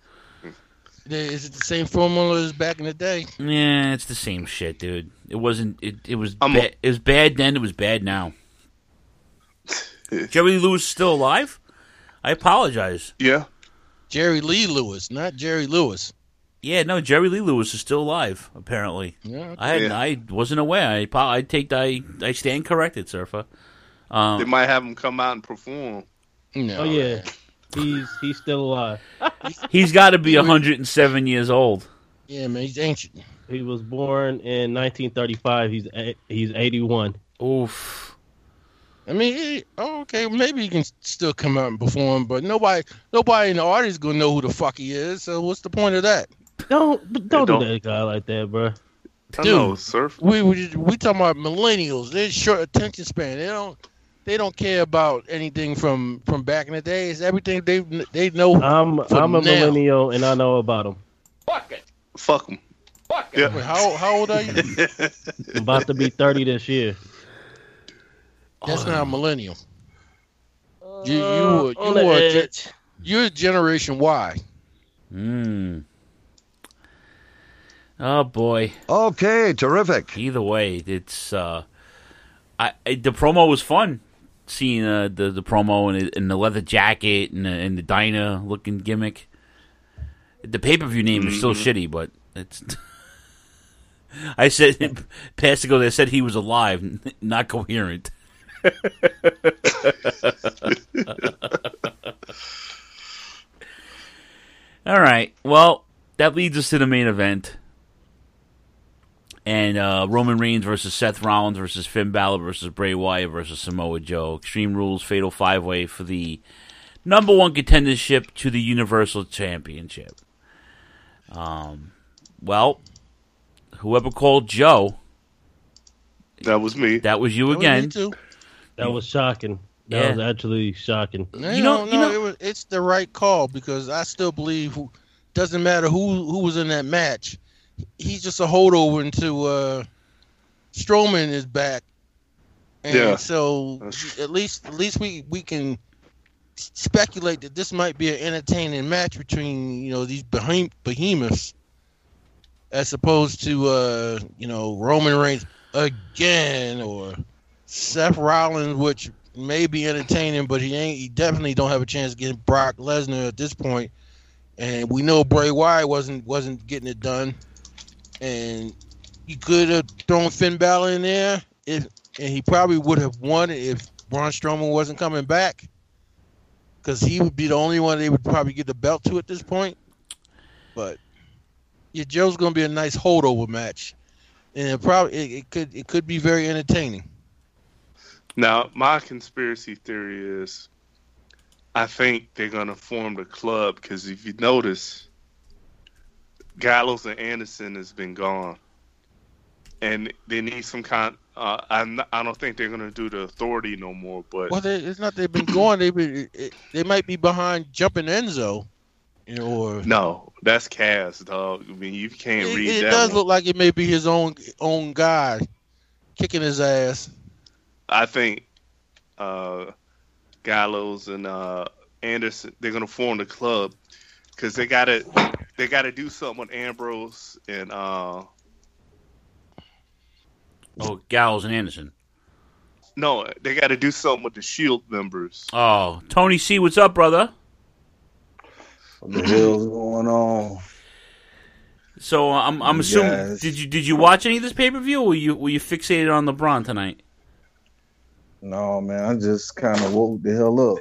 [SPEAKER 4] Is it the same formula as back in the day?
[SPEAKER 3] Yeah, it's the same shit, dude. It wasn't. It it was.
[SPEAKER 5] I'm-
[SPEAKER 3] Ba- it was bad then. It was bad now. Jerry Lee Lewis is still alive? I apologize.
[SPEAKER 5] Yeah,
[SPEAKER 4] Jerry Lee Lewis, not Jerry Lewis.
[SPEAKER 3] Yeah, no, Jerry Lee Lewis is still alive. Apparently,
[SPEAKER 4] Yeah,
[SPEAKER 3] I had
[SPEAKER 5] Yeah.
[SPEAKER 3] I wasn't aware. I apo- I take I I stand corrected, Surfer.
[SPEAKER 5] they
[SPEAKER 3] Um,
[SPEAKER 5] might have him come out and perform.
[SPEAKER 4] no.
[SPEAKER 6] Oh yeah, he's he's still alive.
[SPEAKER 3] he's got to be one hundred seven years old.
[SPEAKER 4] Yeah, man, he's ancient.
[SPEAKER 6] He was born in nineteen thirty-five. He's a- he's eighty-one.
[SPEAKER 3] Oof.
[SPEAKER 4] I mean, he, oh, okay, maybe he can still come out and perform, but nobody, nobody in the audience gonna know who the fuck he is. So what's the point of that?
[SPEAKER 6] Don't don't do
[SPEAKER 5] don't-
[SPEAKER 6] that guy like that, bro.
[SPEAKER 5] I
[SPEAKER 4] Dude.
[SPEAKER 5] know, surf.
[SPEAKER 4] We we, we talking about millennials. They're short attention span. They don't they don't care about anything from from back in the days. Everything they they know.
[SPEAKER 6] I'm
[SPEAKER 4] For
[SPEAKER 6] I'm a
[SPEAKER 4] now.
[SPEAKER 6] millennial and I know about him.
[SPEAKER 5] Fuck him. Yeah.
[SPEAKER 4] Wait, how how old are you?
[SPEAKER 6] I'm about to be thirty this year.
[SPEAKER 4] That's not a millennial. You you
[SPEAKER 6] Uh,
[SPEAKER 4] were-
[SPEAKER 6] on
[SPEAKER 4] you
[SPEAKER 6] the
[SPEAKER 4] were ge-
[SPEAKER 6] edge.
[SPEAKER 4] you're Generation Y.
[SPEAKER 3] Mm. Oh boy.
[SPEAKER 8] Okay, terrific.
[SPEAKER 3] Either way, it's uh, I, I the promo was fun. Seeing uh, the the promo and, and the leather jacket and the, and the diner looking gimmick. The pay-per-view name is still shitty, but it's... I said, past ago, they said he was alive, not coherent. All right. Well, that leads us to the main event. And uh, Roman Reigns versus Seth Rollins versus Finn Balor versus Bray Wyatt versus Samoa Joe. Extreme Rules Fatal Five-Way for the number one contendership to the Universal Championship. Um, well, whoever called Joe,
[SPEAKER 5] That was me.
[SPEAKER 3] that was you
[SPEAKER 4] That was me
[SPEAKER 3] again.
[SPEAKER 4] too.
[SPEAKER 6] That was shocking. That
[SPEAKER 3] Yeah.
[SPEAKER 6] was actually shocking.
[SPEAKER 4] No,
[SPEAKER 3] You know-
[SPEAKER 4] no,
[SPEAKER 3] you know-
[SPEAKER 4] it was, it's the right call because I still believe who doesn't matter who who was in that match. He's just a holdover until uh, Strowman is back, and
[SPEAKER 5] Yeah.
[SPEAKER 4] so at least at least we, we can speculate that this might be an entertaining match between you know these behem- behemoths, as opposed to uh, you know Roman Reigns again or Seth Rollins, which may be entertaining, but he ain't. He definitely don't have a chance against Brock Lesnar at this point. And we know Bray Wyatt wasn't wasn't getting it done. And you could have thrown Finn Balor in there, if, and he probably would have won if Braun Strowman wasn't coming back, because he would be the only one they would probably get the belt to at this point. But yeah, Joe's going to be a nice holdover match, and it probably it, it could it could be very entertaining.
[SPEAKER 5] Now, my conspiracy theory is I think they're going to form the club because if you notice, Gallows and Anderson has been gone. And they need some kind uh, I'm not, I don't think they're going to do the authority no more, but
[SPEAKER 4] Well, they, it's not they've been going. They've been, it, they might be behind Jumping Enzo, you know, or
[SPEAKER 5] no, that's Cass, dog. I mean, you can't
[SPEAKER 4] it,
[SPEAKER 5] read
[SPEAKER 4] it
[SPEAKER 5] that
[SPEAKER 4] does
[SPEAKER 5] one.
[SPEAKER 4] look like it may be his own own guy kicking his ass.
[SPEAKER 5] I think uh, Gallows and uh, Anderson, they're going to form the club because they got to they got to do something with Ambrose and uh,
[SPEAKER 3] Oh, Gallows and Anderson.
[SPEAKER 5] no, they got to do something with the Shield members.
[SPEAKER 3] Oh, Tony C, what's up, brother?
[SPEAKER 8] What the hell's going on?
[SPEAKER 3] So uh, I'm I'm
[SPEAKER 8] You
[SPEAKER 3] assuming
[SPEAKER 8] guys.
[SPEAKER 3] did you did you watch any of this pay per view or were you were you fixated on LeBron tonight?
[SPEAKER 8] No, man, I just kind of woke the hell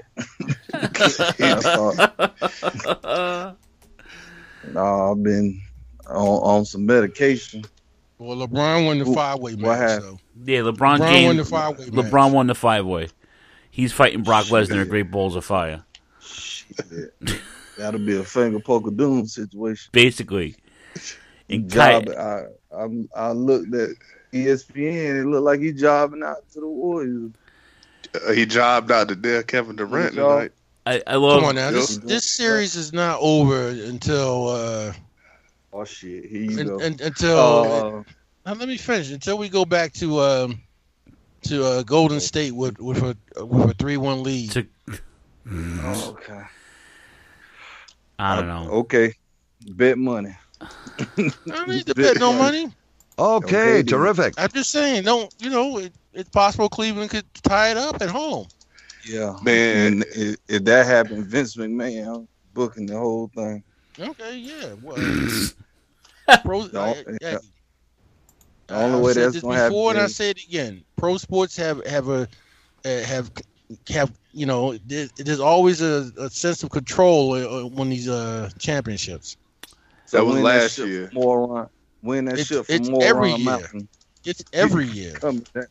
[SPEAKER 8] up. That's all. No, I've been on, on some medication.
[SPEAKER 4] Well, LeBron won the
[SPEAKER 8] Who-
[SPEAKER 4] five way
[SPEAKER 8] what
[SPEAKER 4] match.
[SPEAKER 8] happened?
[SPEAKER 4] So
[SPEAKER 3] Yeah, LeBron,
[SPEAKER 4] LeBron
[SPEAKER 3] game,
[SPEAKER 4] won the five-way match.
[SPEAKER 3] LeBron won the five way. He's fighting Brock Lesnar at Great Balls of Fire.
[SPEAKER 8] Shit. That'll be a finger poke of doom situation.
[SPEAKER 3] Basically. And Kai,
[SPEAKER 8] Job, I, I I looked at E S P N. It looked like he jobbing out to the Warriors.
[SPEAKER 5] Uh, he jobbed out to there Kevin Durant
[SPEAKER 8] Job.
[SPEAKER 5] tonight.
[SPEAKER 3] I, I love
[SPEAKER 4] come on now, this
[SPEAKER 5] Yep.
[SPEAKER 4] this series is not over until uh,
[SPEAKER 8] Oh shit! Here you
[SPEAKER 4] un-
[SPEAKER 8] go.
[SPEAKER 4] un- until
[SPEAKER 8] Uh,
[SPEAKER 4] now, let me finish until we go back to um, to uh, Golden State with with a with a three one lead.
[SPEAKER 3] to
[SPEAKER 8] oh, okay.
[SPEAKER 3] I don't know.
[SPEAKER 8] Okay. Bet money.
[SPEAKER 4] I don't need to bet no money.
[SPEAKER 8] Okay,
[SPEAKER 9] Okay, terrific.
[SPEAKER 4] I'm just saying, don't you know? It, it's possible Cleveland could tie it up at home.
[SPEAKER 8] Yeah,
[SPEAKER 5] Man.
[SPEAKER 8] And if, if that happened, Vince McMahon I'm booking the whole thing.
[SPEAKER 4] Okay, yeah. Well, pro,
[SPEAKER 8] No,
[SPEAKER 4] I,
[SPEAKER 8] yeah.
[SPEAKER 4] I,
[SPEAKER 8] The only
[SPEAKER 4] I've
[SPEAKER 8] way
[SPEAKER 4] said
[SPEAKER 8] that's
[SPEAKER 4] this
[SPEAKER 8] gonna happen
[SPEAKER 4] before, and I
[SPEAKER 8] is-
[SPEAKER 4] say it again. Pro sports have have a uh, have have you know. There, there's always a, a sense of control uh, when these uh, championships.
[SPEAKER 5] That was
[SPEAKER 8] win
[SPEAKER 5] last
[SPEAKER 8] shit
[SPEAKER 5] year.
[SPEAKER 8] from Moron, win that
[SPEAKER 4] It's-
[SPEAKER 8] shit
[SPEAKER 4] it's
[SPEAKER 8] from
[SPEAKER 4] every
[SPEAKER 8] Moron
[SPEAKER 4] year.
[SPEAKER 8] Mountain.
[SPEAKER 4] It's every year.
[SPEAKER 8] Coming down.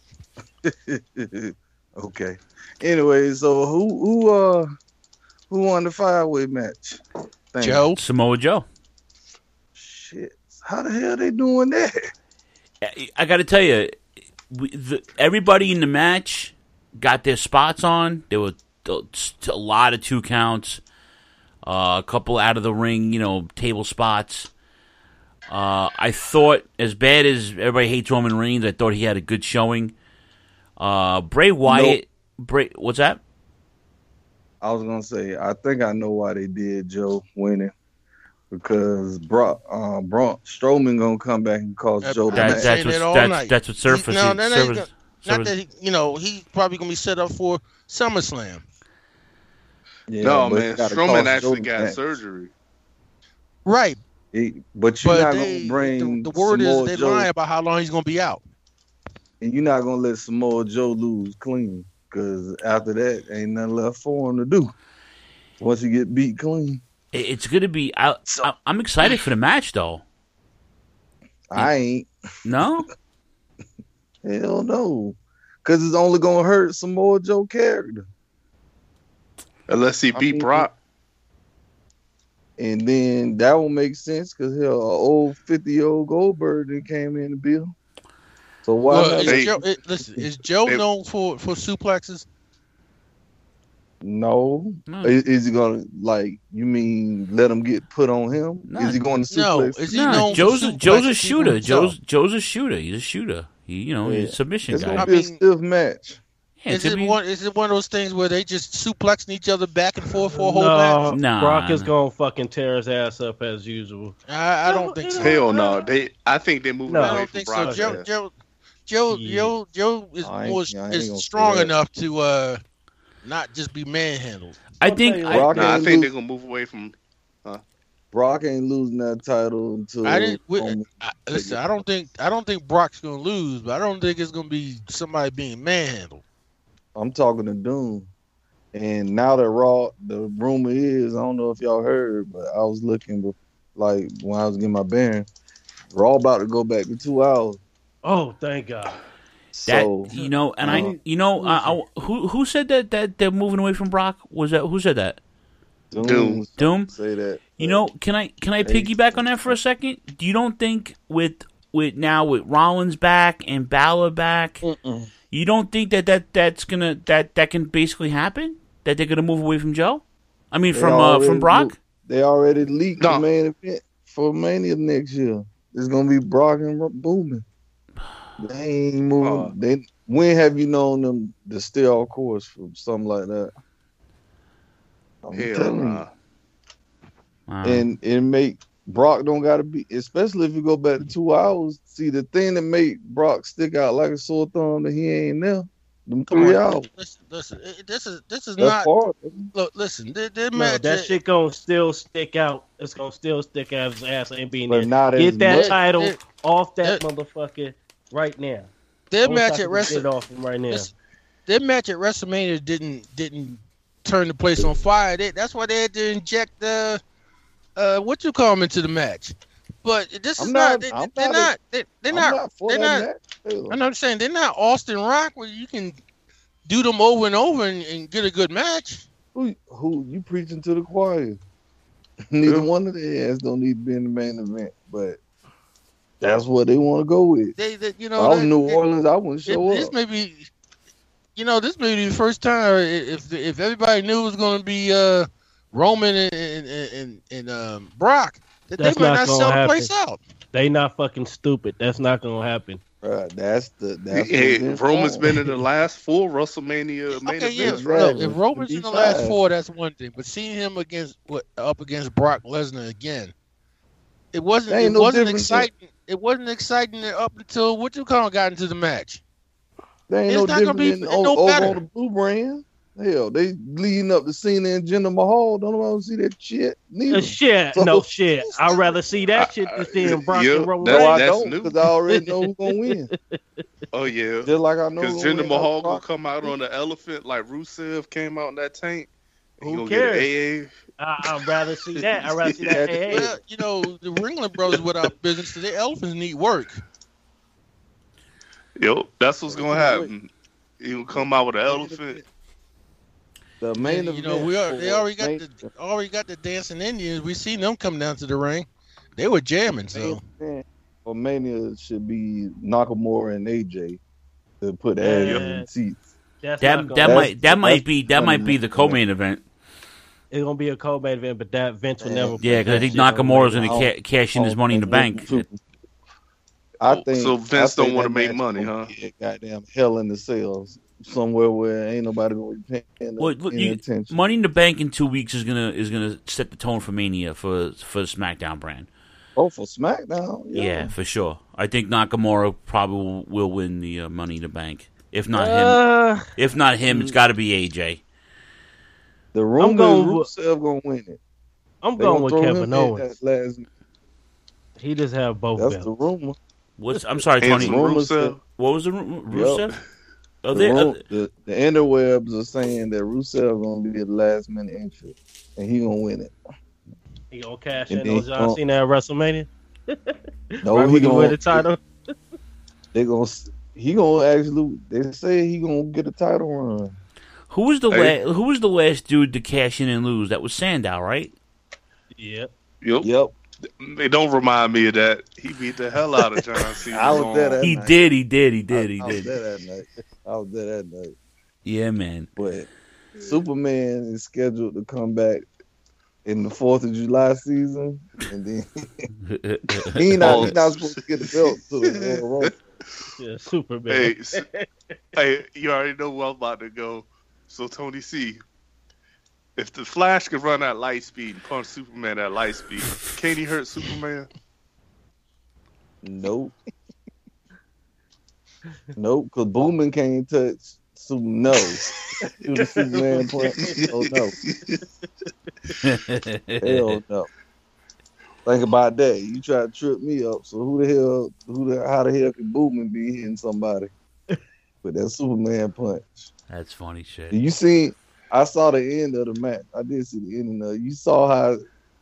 [SPEAKER 8] Okay. Anyway, so who who uh who won the five way match? Thank you.
[SPEAKER 4] Joe,
[SPEAKER 3] Samoa Joe.
[SPEAKER 8] Shit. How the hell they doing that?
[SPEAKER 3] I, I got to tell you, we, the, everybody in the match got their spots on. There were a, a lot of two counts, uh, a couple out of the ring, you know, table spots. Uh, I thought, as bad as everybody hates Roman Reigns, I thought he had a good showing. Uh, Bray Wyatt, Bray, what's that?
[SPEAKER 8] I was gonna say I think I know why they did Joe winning. Because Brock, uh, Braun Strowman gonna come back and cause
[SPEAKER 4] I've
[SPEAKER 8] Joe the
[SPEAKER 4] been
[SPEAKER 3] That,
[SPEAKER 8] match.
[SPEAKER 4] saying
[SPEAKER 3] that's
[SPEAKER 4] that
[SPEAKER 3] what
[SPEAKER 4] all
[SPEAKER 3] that's,
[SPEAKER 4] night.
[SPEAKER 3] that's what surface.
[SPEAKER 4] No, that ain't
[SPEAKER 3] surface,
[SPEAKER 4] Not
[SPEAKER 3] surface
[SPEAKER 4] that he, you know he's probably gonna be set up for SummerSlam.
[SPEAKER 8] Yeah,
[SPEAKER 5] no,
[SPEAKER 8] but
[SPEAKER 5] man,
[SPEAKER 8] it gotta
[SPEAKER 5] Strowman
[SPEAKER 8] cost
[SPEAKER 5] actually
[SPEAKER 8] Joe the
[SPEAKER 5] got
[SPEAKER 8] match.
[SPEAKER 5] surgery.
[SPEAKER 4] Right.
[SPEAKER 8] He, but you're
[SPEAKER 4] But
[SPEAKER 8] not
[SPEAKER 4] they,
[SPEAKER 8] gonna bring
[SPEAKER 4] the, the word is
[SPEAKER 8] Samoa
[SPEAKER 4] they
[SPEAKER 8] Joe,
[SPEAKER 4] lying about how long he's gonna be out.
[SPEAKER 8] and you're not gonna let Samoa Joe lose clean, because after that, ain't nothing left for him to do. Once he get beat clean,
[SPEAKER 3] It- It's going to be. I, I, I'm excited for the match, though.
[SPEAKER 8] I ain't.
[SPEAKER 3] No,
[SPEAKER 8] Hell no, because it's only gonna hurt Samoa Joe character.
[SPEAKER 5] Unless he
[SPEAKER 8] I
[SPEAKER 5] beat
[SPEAKER 8] mean,
[SPEAKER 5] Brock.
[SPEAKER 8] And then that will make sense because hell, an old fifty year old Goldberg that came in the bill. So why
[SPEAKER 4] Well,
[SPEAKER 8] not?
[SPEAKER 4] is
[SPEAKER 5] They-
[SPEAKER 4] Joe, it, listen, is Joe
[SPEAKER 5] they-
[SPEAKER 4] known for, for suplexes?
[SPEAKER 8] No.
[SPEAKER 3] No.
[SPEAKER 8] Is, is he gonna like? You mean let him get put on him?
[SPEAKER 3] No.
[SPEAKER 8] Is he going to
[SPEAKER 4] No.
[SPEAKER 8] suplex?
[SPEAKER 4] Is he
[SPEAKER 3] no.
[SPEAKER 4] known
[SPEAKER 3] Joe's
[SPEAKER 4] for
[SPEAKER 3] a, Joe's a
[SPEAKER 4] suplexing
[SPEAKER 3] shooter.
[SPEAKER 4] people himself?
[SPEAKER 3] Joe's Joe's a shooter. He's a shooter. He, you know, he's a submission
[SPEAKER 8] It's
[SPEAKER 3] guy.
[SPEAKER 8] gonna
[SPEAKER 4] I
[SPEAKER 8] be a
[SPEAKER 4] mean-
[SPEAKER 8] stiff match.
[SPEAKER 3] Yeah,
[SPEAKER 4] Is
[SPEAKER 3] it's
[SPEAKER 4] it
[SPEAKER 3] gonna be-
[SPEAKER 4] one? Is it one of those things where they just suplexing each other back and forth for a whole
[SPEAKER 6] no,
[SPEAKER 4] match?
[SPEAKER 3] Nah,
[SPEAKER 6] Brock is
[SPEAKER 3] nah.
[SPEAKER 6] gonna fucking tear his ass up as usual.
[SPEAKER 4] I, I don't think so.
[SPEAKER 5] Hell no. They. I think they're moving
[SPEAKER 6] No.
[SPEAKER 4] I
[SPEAKER 5] away
[SPEAKER 4] don't
[SPEAKER 5] from
[SPEAKER 4] think so.
[SPEAKER 5] Brock.
[SPEAKER 4] Joe,
[SPEAKER 5] now.
[SPEAKER 4] Joe, Joe,
[SPEAKER 6] Yeah.
[SPEAKER 4] Joe, Joe is
[SPEAKER 8] I ain't-
[SPEAKER 4] more
[SPEAKER 8] I ain't gonna
[SPEAKER 4] is
[SPEAKER 8] say
[SPEAKER 4] strong
[SPEAKER 8] that.
[SPEAKER 4] enough to uh, not just be manhandled.
[SPEAKER 3] I
[SPEAKER 6] I'll
[SPEAKER 3] think.
[SPEAKER 6] tell you
[SPEAKER 3] I,
[SPEAKER 8] Brock
[SPEAKER 5] Nah, I
[SPEAKER 8] ain't
[SPEAKER 5] think
[SPEAKER 8] lose-
[SPEAKER 5] they're gonna move away from.
[SPEAKER 8] Brock ain't losing that title until.
[SPEAKER 4] I didn't. We,
[SPEAKER 8] um,
[SPEAKER 4] I, listen, I don't think I don't think Brock's gonna lose, but I don't think it's gonna be somebody being manhandled.
[SPEAKER 8] I'm talking to Doom, and now that Raw, the rumor is, I don't know if y'all heard, but I was looking, bef- like when I was getting my bearing, Raw about to go back to two hours.
[SPEAKER 6] Oh, thank God.
[SPEAKER 3] that
[SPEAKER 8] So
[SPEAKER 3] you know, and
[SPEAKER 8] uh,
[SPEAKER 3] I, you know, I, I, who who said that that they're moving away from Brock? Was that who said that?
[SPEAKER 8] Doom,
[SPEAKER 5] Doom.
[SPEAKER 3] Doom?
[SPEAKER 8] say that.
[SPEAKER 3] You know, can I can I
[SPEAKER 8] Hey.
[SPEAKER 3] piggyback on that for a second? Do you don't think with with now with Rollins back and Balor back,
[SPEAKER 8] Mm-mm.
[SPEAKER 3] you don't think that, that that's gonna that that can basically happen? That they're gonna move away from Joe? I mean,
[SPEAKER 8] They
[SPEAKER 3] from uh,
[SPEAKER 8] already
[SPEAKER 3] from Brock?
[SPEAKER 8] moved- They already leaked
[SPEAKER 5] No.
[SPEAKER 8] the main event for Mania next year. It's gonna be Brock and Ro- Booming. They ain't moving.
[SPEAKER 5] Oh.
[SPEAKER 8] They when have you known them to stay off course for something like that? I'm
[SPEAKER 5] Hell
[SPEAKER 8] telling you.
[SPEAKER 5] nah.
[SPEAKER 3] Wow.
[SPEAKER 8] And it make Brock don't gotta be, especially if you go back to two hours. See, the thing that make Brock stick out like a sore thumb that he ain't there, them
[SPEAKER 4] Come
[SPEAKER 8] three
[SPEAKER 4] on,
[SPEAKER 8] hours.
[SPEAKER 4] listen, listen. it- This is this is
[SPEAKER 8] That's
[SPEAKER 4] not.
[SPEAKER 8] part.
[SPEAKER 4] Look, listen. This, this
[SPEAKER 6] No,
[SPEAKER 4] match.
[SPEAKER 6] that shit gonna still stick out. It's gonna still stick out. His ass ain't being
[SPEAKER 8] But
[SPEAKER 6] there.
[SPEAKER 8] not as
[SPEAKER 6] Get that
[SPEAKER 8] much.
[SPEAKER 6] title
[SPEAKER 4] It-
[SPEAKER 6] off that
[SPEAKER 4] it-
[SPEAKER 6] motherfucker right now.
[SPEAKER 4] Their
[SPEAKER 6] I wish
[SPEAKER 4] match
[SPEAKER 6] I
[SPEAKER 4] at
[SPEAKER 6] could get
[SPEAKER 4] Wrestle,
[SPEAKER 6] it off him right now.
[SPEAKER 4] Listen, their match at WrestleMania didn't didn't turn the place on fire. They, that's why they had to inject the uh, what you call them into the match. But this is
[SPEAKER 8] I'm
[SPEAKER 4] not.
[SPEAKER 8] not-
[SPEAKER 4] They,
[SPEAKER 8] I'm
[SPEAKER 4] they're
[SPEAKER 8] not
[SPEAKER 4] not.
[SPEAKER 8] a-
[SPEAKER 4] They, they're
[SPEAKER 8] I'm
[SPEAKER 4] not.
[SPEAKER 8] not for
[SPEAKER 4] they're
[SPEAKER 8] that
[SPEAKER 4] not.
[SPEAKER 8] match. Hell.
[SPEAKER 4] I know what I'm saying. They're not Austin Rock where you can do them over and over and, and get a good match.
[SPEAKER 8] Who, who you preaching to the choir? Neither one of their ass don't need to be in the main event, but that's what they want to go with.
[SPEAKER 4] They, they you
[SPEAKER 8] If
[SPEAKER 4] know.
[SPEAKER 8] I was
[SPEAKER 4] that-
[SPEAKER 8] New
[SPEAKER 4] it-
[SPEAKER 8] Orleans, I wouldn't
[SPEAKER 4] it-
[SPEAKER 8] show
[SPEAKER 4] this
[SPEAKER 8] up.
[SPEAKER 4] may be, you know, this may be the first time i- if if everybody knew it was going to be uh, Roman and and, and, and um, Brock, that
[SPEAKER 6] That's
[SPEAKER 4] they might
[SPEAKER 6] not
[SPEAKER 4] not
[SPEAKER 6] gonna
[SPEAKER 4] sell the
[SPEAKER 6] happen.
[SPEAKER 4] place out.
[SPEAKER 6] They not fucking stupid. That's not gonna happen.
[SPEAKER 8] Right, that's the that's
[SPEAKER 5] Hey,
[SPEAKER 8] what's been
[SPEAKER 5] Roman's
[SPEAKER 8] wrong.
[SPEAKER 5] been in the last four WrestleMania main
[SPEAKER 4] Okay, yeah.
[SPEAKER 5] events,
[SPEAKER 8] right?
[SPEAKER 5] right?
[SPEAKER 4] Look,
[SPEAKER 8] Exactly.
[SPEAKER 4] if Roman's in
[SPEAKER 8] Be
[SPEAKER 4] the last
[SPEAKER 8] fine.
[SPEAKER 4] four, that's one thing. But seeing him against what up against Brock Lesnar again, it wasn't.
[SPEAKER 8] There ain't
[SPEAKER 4] It
[SPEAKER 8] no
[SPEAKER 4] wasn't
[SPEAKER 8] difference
[SPEAKER 4] exciting. It wasn't exciting up until what you call got into the match.
[SPEAKER 8] They ain't
[SPEAKER 4] It's
[SPEAKER 8] no
[SPEAKER 4] not gonna
[SPEAKER 8] different
[SPEAKER 4] be
[SPEAKER 8] than
[SPEAKER 4] no
[SPEAKER 8] o- over
[SPEAKER 4] better.
[SPEAKER 8] on the Blue brand. Hell, they leading up to Cena and Jinder Mahal. Don't nobody see that shit. Neither.
[SPEAKER 6] Uh, shit,
[SPEAKER 8] So-
[SPEAKER 6] no shit. I'd rather see that shit than seeing Brock
[SPEAKER 5] yeah,
[SPEAKER 6] and Roman
[SPEAKER 5] that-
[SPEAKER 8] No, I
[SPEAKER 6] Reigns.
[SPEAKER 5] that's
[SPEAKER 8] don't,
[SPEAKER 5] new.
[SPEAKER 8] because I already know who's gonna win.
[SPEAKER 5] Oh yeah,
[SPEAKER 8] Just like I know
[SPEAKER 5] because
[SPEAKER 8] who
[SPEAKER 5] Jinder
[SPEAKER 8] win.
[SPEAKER 5] Mahal
[SPEAKER 8] I-
[SPEAKER 5] gonna come out on the elephant like Rusev came out in that tank. He
[SPEAKER 6] Who
[SPEAKER 5] gonna
[SPEAKER 6] cares?
[SPEAKER 5] get an A A.
[SPEAKER 6] I, I'd rather see that. I'd rather see that. Hey, hey.
[SPEAKER 4] Well, you know, the Ringling Brothers without business. Their elephants need work.
[SPEAKER 5] Yo, that's what's gonna happen. He will come out with an elephant.
[SPEAKER 8] The main
[SPEAKER 4] And,
[SPEAKER 8] event.
[SPEAKER 4] you know, we are. They
[SPEAKER 8] for
[SPEAKER 4] already got
[SPEAKER 8] main-
[SPEAKER 4] the already got the dancing Indians. We seen them come down to the ring. They were jamming. So
[SPEAKER 8] main event for Mania should be Nakamura and A J to put the ass in
[SPEAKER 6] Yeah.
[SPEAKER 8] the seats.
[SPEAKER 6] That's
[SPEAKER 3] that
[SPEAKER 6] not gonna
[SPEAKER 3] that
[SPEAKER 8] That's-
[SPEAKER 3] might that might
[SPEAKER 8] that's
[SPEAKER 3] be that might be the co-main event.
[SPEAKER 6] It's gonna be a co-main event, but that Vince will
[SPEAKER 8] Yeah.
[SPEAKER 6] never.
[SPEAKER 3] Yeah,
[SPEAKER 6] put
[SPEAKER 3] because I
[SPEAKER 6] that
[SPEAKER 3] think
[SPEAKER 6] shit on
[SPEAKER 3] Nakamura's
[SPEAKER 6] Raw.
[SPEAKER 3] going to ca- cash in his money in the bank.
[SPEAKER 8] I
[SPEAKER 5] Oh,
[SPEAKER 8] think
[SPEAKER 5] so Vince
[SPEAKER 8] I think
[SPEAKER 5] don't wanna
[SPEAKER 8] that
[SPEAKER 5] make
[SPEAKER 8] match
[SPEAKER 5] money,
[SPEAKER 8] gonna
[SPEAKER 5] huh?
[SPEAKER 8] be a Goddamn hell in the cells somewhere where ain't nobody gonna be paying
[SPEAKER 3] Well, look,
[SPEAKER 8] any
[SPEAKER 3] you,
[SPEAKER 8] attention.
[SPEAKER 3] Money in the Bank in two weeks is gonna is gonna set the tone for Mania for for the SmackDown brand.
[SPEAKER 8] Oh, for SmackDown,
[SPEAKER 3] Yeah,
[SPEAKER 8] yeah.
[SPEAKER 3] for sure. I think Nakamura probably will, will win the uh, Money in the Bank. If not him,
[SPEAKER 6] Uh,
[SPEAKER 3] if not him, it's got to be A J.
[SPEAKER 8] The rumor
[SPEAKER 6] going-
[SPEAKER 8] is Rusev gonna win it.
[SPEAKER 6] I'm
[SPEAKER 8] They
[SPEAKER 6] going
[SPEAKER 8] gonna
[SPEAKER 6] with
[SPEAKER 8] throw
[SPEAKER 6] Kevin
[SPEAKER 8] him in
[SPEAKER 6] Owens.
[SPEAKER 8] that last.
[SPEAKER 6] He just have both
[SPEAKER 8] That's
[SPEAKER 6] belts.
[SPEAKER 8] the rumor.
[SPEAKER 3] What's I'm sorry,
[SPEAKER 5] And
[SPEAKER 3] Tony.
[SPEAKER 5] some
[SPEAKER 8] rumors
[SPEAKER 5] Rusev.
[SPEAKER 3] What was the ru- Rusev? Are
[SPEAKER 8] The,
[SPEAKER 3] they,
[SPEAKER 8] rum-
[SPEAKER 3] are,
[SPEAKER 8] the the interwebs are saying that Rusev gonna be the last minute entry, and he gonna win it.
[SPEAKER 6] He gonna cash
[SPEAKER 8] And
[SPEAKER 6] in
[SPEAKER 8] then
[SPEAKER 6] on
[SPEAKER 8] he
[SPEAKER 6] John
[SPEAKER 8] gon-
[SPEAKER 6] Cena at WrestleMania.
[SPEAKER 8] No,
[SPEAKER 6] right
[SPEAKER 8] he
[SPEAKER 6] when he win
[SPEAKER 8] gonna
[SPEAKER 6] the title.
[SPEAKER 8] they gonna he gonna actually. They say he gonna get a title run.
[SPEAKER 3] who was the
[SPEAKER 5] Hey.
[SPEAKER 3] la- Who was the last dude to cash in and lose? That was Sandow, right?
[SPEAKER 6] Yeah.
[SPEAKER 5] Yep.
[SPEAKER 8] Yep,
[SPEAKER 5] They don't remind me of that. He beat the hell out of John Cena.
[SPEAKER 8] I was there that
[SPEAKER 3] He
[SPEAKER 8] night.
[SPEAKER 3] did. He did. He did.
[SPEAKER 8] I,
[SPEAKER 3] He
[SPEAKER 8] I was
[SPEAKER 3] did.
[SPEAKER 8] there that night. I was there that night.
[SPEAKER 3] Yeah, man.
[SPEAKER 8] But Superman is scheduled to come back in the Fourth of July season, and then he not he not supposed to get the belt to the Royal Rumble.
[SPEAKER 6] Yeah, Superman.
[SPEAKER 5] Hey, s- hey, you already know where I'm about to go. So Tony C, if the Flash could run at light speed and punch Superman at light speed, can he hurt Superman?
[SPEAKER 8] Nope. Nope, because Boomin can't touch Super no. Do the Superman punch. Oh no. Hell no. Think about that. You try to trip me up. So who the hell who the how the hell can Boomin be hitting somebody with that Superman punch?
[SPEAKER 3] That's funny shit.
[SPEAKER 8] You see, I saw the end of the match. I did see the ending of it. You saw how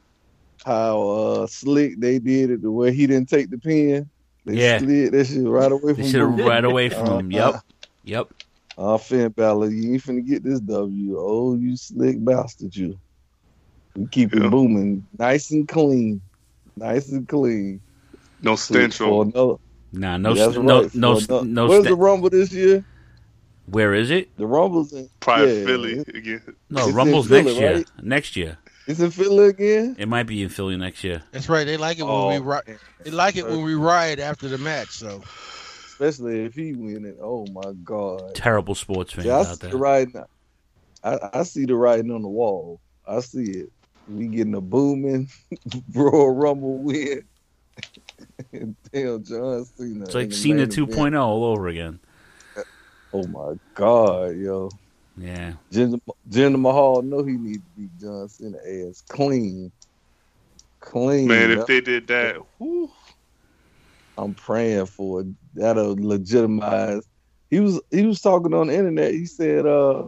[SPEAKER 8] how uh, slick they did it to where he didn't take the pin. They
[SPEAKER 3] Yeah.
[SPEAKER 8] slid that shit right away
[SPEAKER 3] They
[SPEAKER 8] from
[SPEAKER 3] should have
[SPEAKER 8] Boomin.
[SPEAKER 3] right away from him. Yep.
[SPEAKER 8] Uh,
[SPEAKER 3] Yep.
[SPEAKER 8] uh, Finn Balor, you ain't finna get this W. Oh, you slick bastard, you. We keep it
[SPEAKER 5] Yeah.
[SPEAKER 8] booming, nice and clean, nice and clean.
[SPEAKER 5] No stench
[SPEAKER 8] For
[SPEAKER 5] on.
[SPEAKER 8] another,
[SPEAKER 3] Nah, no,
[SPEAKER 8] that's
[SPEAKER 3] no,
[SPEAKER 8] right,
[SPEAKER 3] no,
[SPEAKER 8] for another-
[SPEAKER 3] no.
[SPEAKER 8] Where's
[SPEAKER 3] sta-
[SPEAKER 8] the Rumble this year?
[SPEAKER 3] Where is it?
[SPEAKER 8] The Rumble's in
[SPEAKER 5] Probably
[SPEAKER 8] yeah,
[SPEAKER 5] Philly
[SPEAKER 8] it-
[SPEAKER 5] again.
[SPEAKER 3] No,
[SPEAKER 8] It's in
[SPEAKER 3] Rumble's
[SPEAKER 8] Philly,
[SPEAKER 3] next year.
[SPEAKER 8] right?
[SPEAKER 3] Next year.
[SPEAKER 8] It's in Philly again.
[SPEAKER 3] It might be in Philly next year.
[SPEAKER 4] That's right. They like it when
[SPEAKER 8] Oh,
[SPEAKER 4] we ri- They like it when we riot after the match. So
[SPEAKER 8] Especially if he win it. Oh my God.
[SPEAKER 3] Terrible sports fans
[SPEAKER 8] See, I
[SPEAKER 3] out
[SPEAKER 8] see
[SPEAKER 3] there.
[SPEAKER 8] the writing. I, I see the writing on the wall. I see it. We getting a booming Royal Rumble win. And damn, John Cena.
[SPEAKER 3] It's
[SPEAKER 8] in
[SPEAKER 3] like
[SPEAKER 8] the
[SPEAKER 3] Cena
[SPEAKER 8] main
[SPEAKER 3] two
[SPEAKER 8] event.
[SPEAKER 3] point oh all over again.
[SPEAKER 8] Oh my God, yo.
[SPEAKER 3] Yeah.
[SPEAKER 8] Jinder, Jinder Mahal know he need to beat John Cena ass clean. Clean.
[SPEAKER 5] Man, if
[SPEAKER 8] That-
[SPEAKER 5] they did that, whew,
[SPEAKER 8] I'm praying for it. That'll legitimize. He was he was talking on the internet. He said uh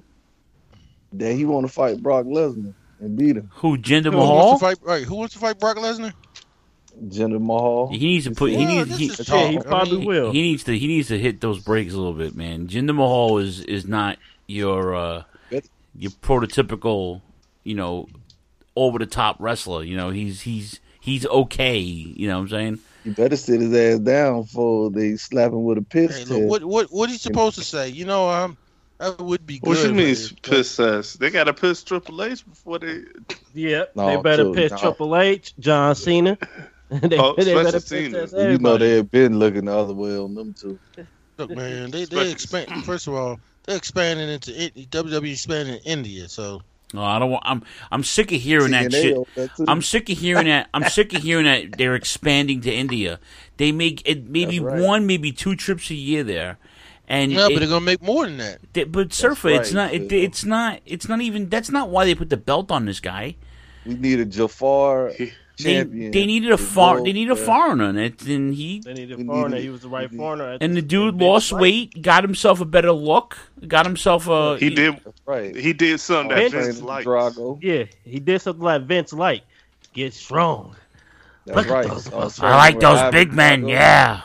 [SPEAKER 8] that he want to fight Brock Lesnar and beat him.
[SPEAKER 3] Who? Jinder
[SPEAKER 4] who wants
[SPEAKER 3] Mahal?
[SPEAKER 4] to fight? Right, who wants to fight Brock Lesnar?
[SPEAKER 8] Jinder Mahal.
[SPEAKER 3] He needs to put. He
[SPEAKER 4] Yeah,
[SPEAKER 3] needs.
[SPEAKER 4] this
[SPEAKER 3] He,
[SPEAKER 4] is
[SPEAKER 6] Yeah, he
[SPEAKER 4] talk. I
[SPEAKER 6] probably
[SPEAKER 4] mean,
[SPEAKER 6] will.
[SPEAKER 3] he needs to. He needs to hit those brakes a little bit, man. Jinder Mahal is is not your uh,
[SPEAKER 8] Good.
[SPEAKER 3] your prototypical, you know, over the top wrestler. You know, he's he's he's okay. You know what I'm saying?
[SPEAKER 8] You better sit his ass down before they slap him with a piss
[SPEAKER 4] Hey,
[SPEAKER 8] test.
[SPEAKER 4] look, what what what he supposed to say? You know, um, that would be good.
[SPEAKER 5] what you mean
[SPEAKER 4] but-
[SPEAKER 5] piss ass? They got to piss Triple H before they.
[SPEAKER 6] Yeah,
[SPEAKER 8] No,
[SPEAKER 6] they better
[SPEAKER 8] too,
[SPEAKER 6] piss
[SPEAKER 8] no.
[SPEAKER 6] Triple H, John Cena. they,
[SPEAKER 5] Oh,
[SPEAKER 6] they better
[SPEAKER 5] especially
[SPEAKER 6] piss
[SPEAKER 5] Cena.
[SPEAKER 6] us
[SPEAKER 8] you know
[SPEAKER 6] everybody.
[SPEAKER 8] they have been looking the other way on them too.
[SPEAKER 4] Look, man, they
[SPEAKER 5] Especially-
[SPEAKER 4] they expand. First of all, they're expanding into it, W W E expanding in India. So
[SPEAKER 3] No, I don't want. I'm I'm sick of hearing that
[SPEAKER 8] T N A
[SPEAKER 3] shit.
[SPEAKER 8] on that too.
[SPEAKER 3] I'm sick of hearing that. I'm sick of hearing that they're expanding to India. They make it maybe
[SPEAKER 8] That's right.
[SPEAKER 3] one, maybe two trips a year there, and
[SPEAKER 4] no,
[SPEAKER 3] it-
[SPEAKER 4] but they're gonna make more than that.
[SPEAKER 3] they- but Surfer, it's
[SPEAKER 8] right,
[SPEAKER 3] not. It,
[SPEAKER 8] too.
[SPEAKER 3] it's not. It's not even. That's not why they put the belt on this guy.
[SPEAKER 8] We need a Jafar
[SPEAKER 3] They,
[SPEAKER 8] champion.
[SPEAKER 3] they needed a
[SPEAKER 8] to
[SPEAKER 3] far.
[SPEAKER 8] go
[SPEAKER 3] They need a
[SPEAKER 8] there.
[SPEAKER 3] foreigner, and, it, and he
[SPEAKER 6] They needed
[SPEAKER 8] We
[SPEAKER 6] foreigner.
[SPEAKER 8] needed-
[SPEAKER 6] He was the right
[SPEAKER 8] we
[SPEAKER 6] foreigner. at
[SPEAKER 3] and the
[SPEAKER 6] this-
[SPEAKER 3] dude
[SPEAKER 6] big
[SPEAKER 3] lost
[SPEAKER 6] fight.
[SPEAKER 3] weight, got himself a better look, got himself a.
[SPEAKER 5] He did.
[SPEAKER 8] That's right.
[SPEAKER 5] He did something that
[SPEAKER 6] Vince
[SPEAKER 5] Vince liked.
[SPEAKER 8] Drago.
[SPEAKER 6] Yeah, he did something like Vince like get strong.
[SPEAKER 8] That's
[SPEAKER 6] Look at
[SPEAKER 8] right.
[SPEAKER 6] those
[SPEAKER 8] Uh,
[SPEAKER 6] muscles.
[SPEAKER 3] I like
[SPEAKER 8] with
[SPEAKER 3] those
[SPEAKER 8] Ivan
[SPEAKER 3] big men.
[SPEAKER 8] Drago.
[SPEAKER 3] Yeah,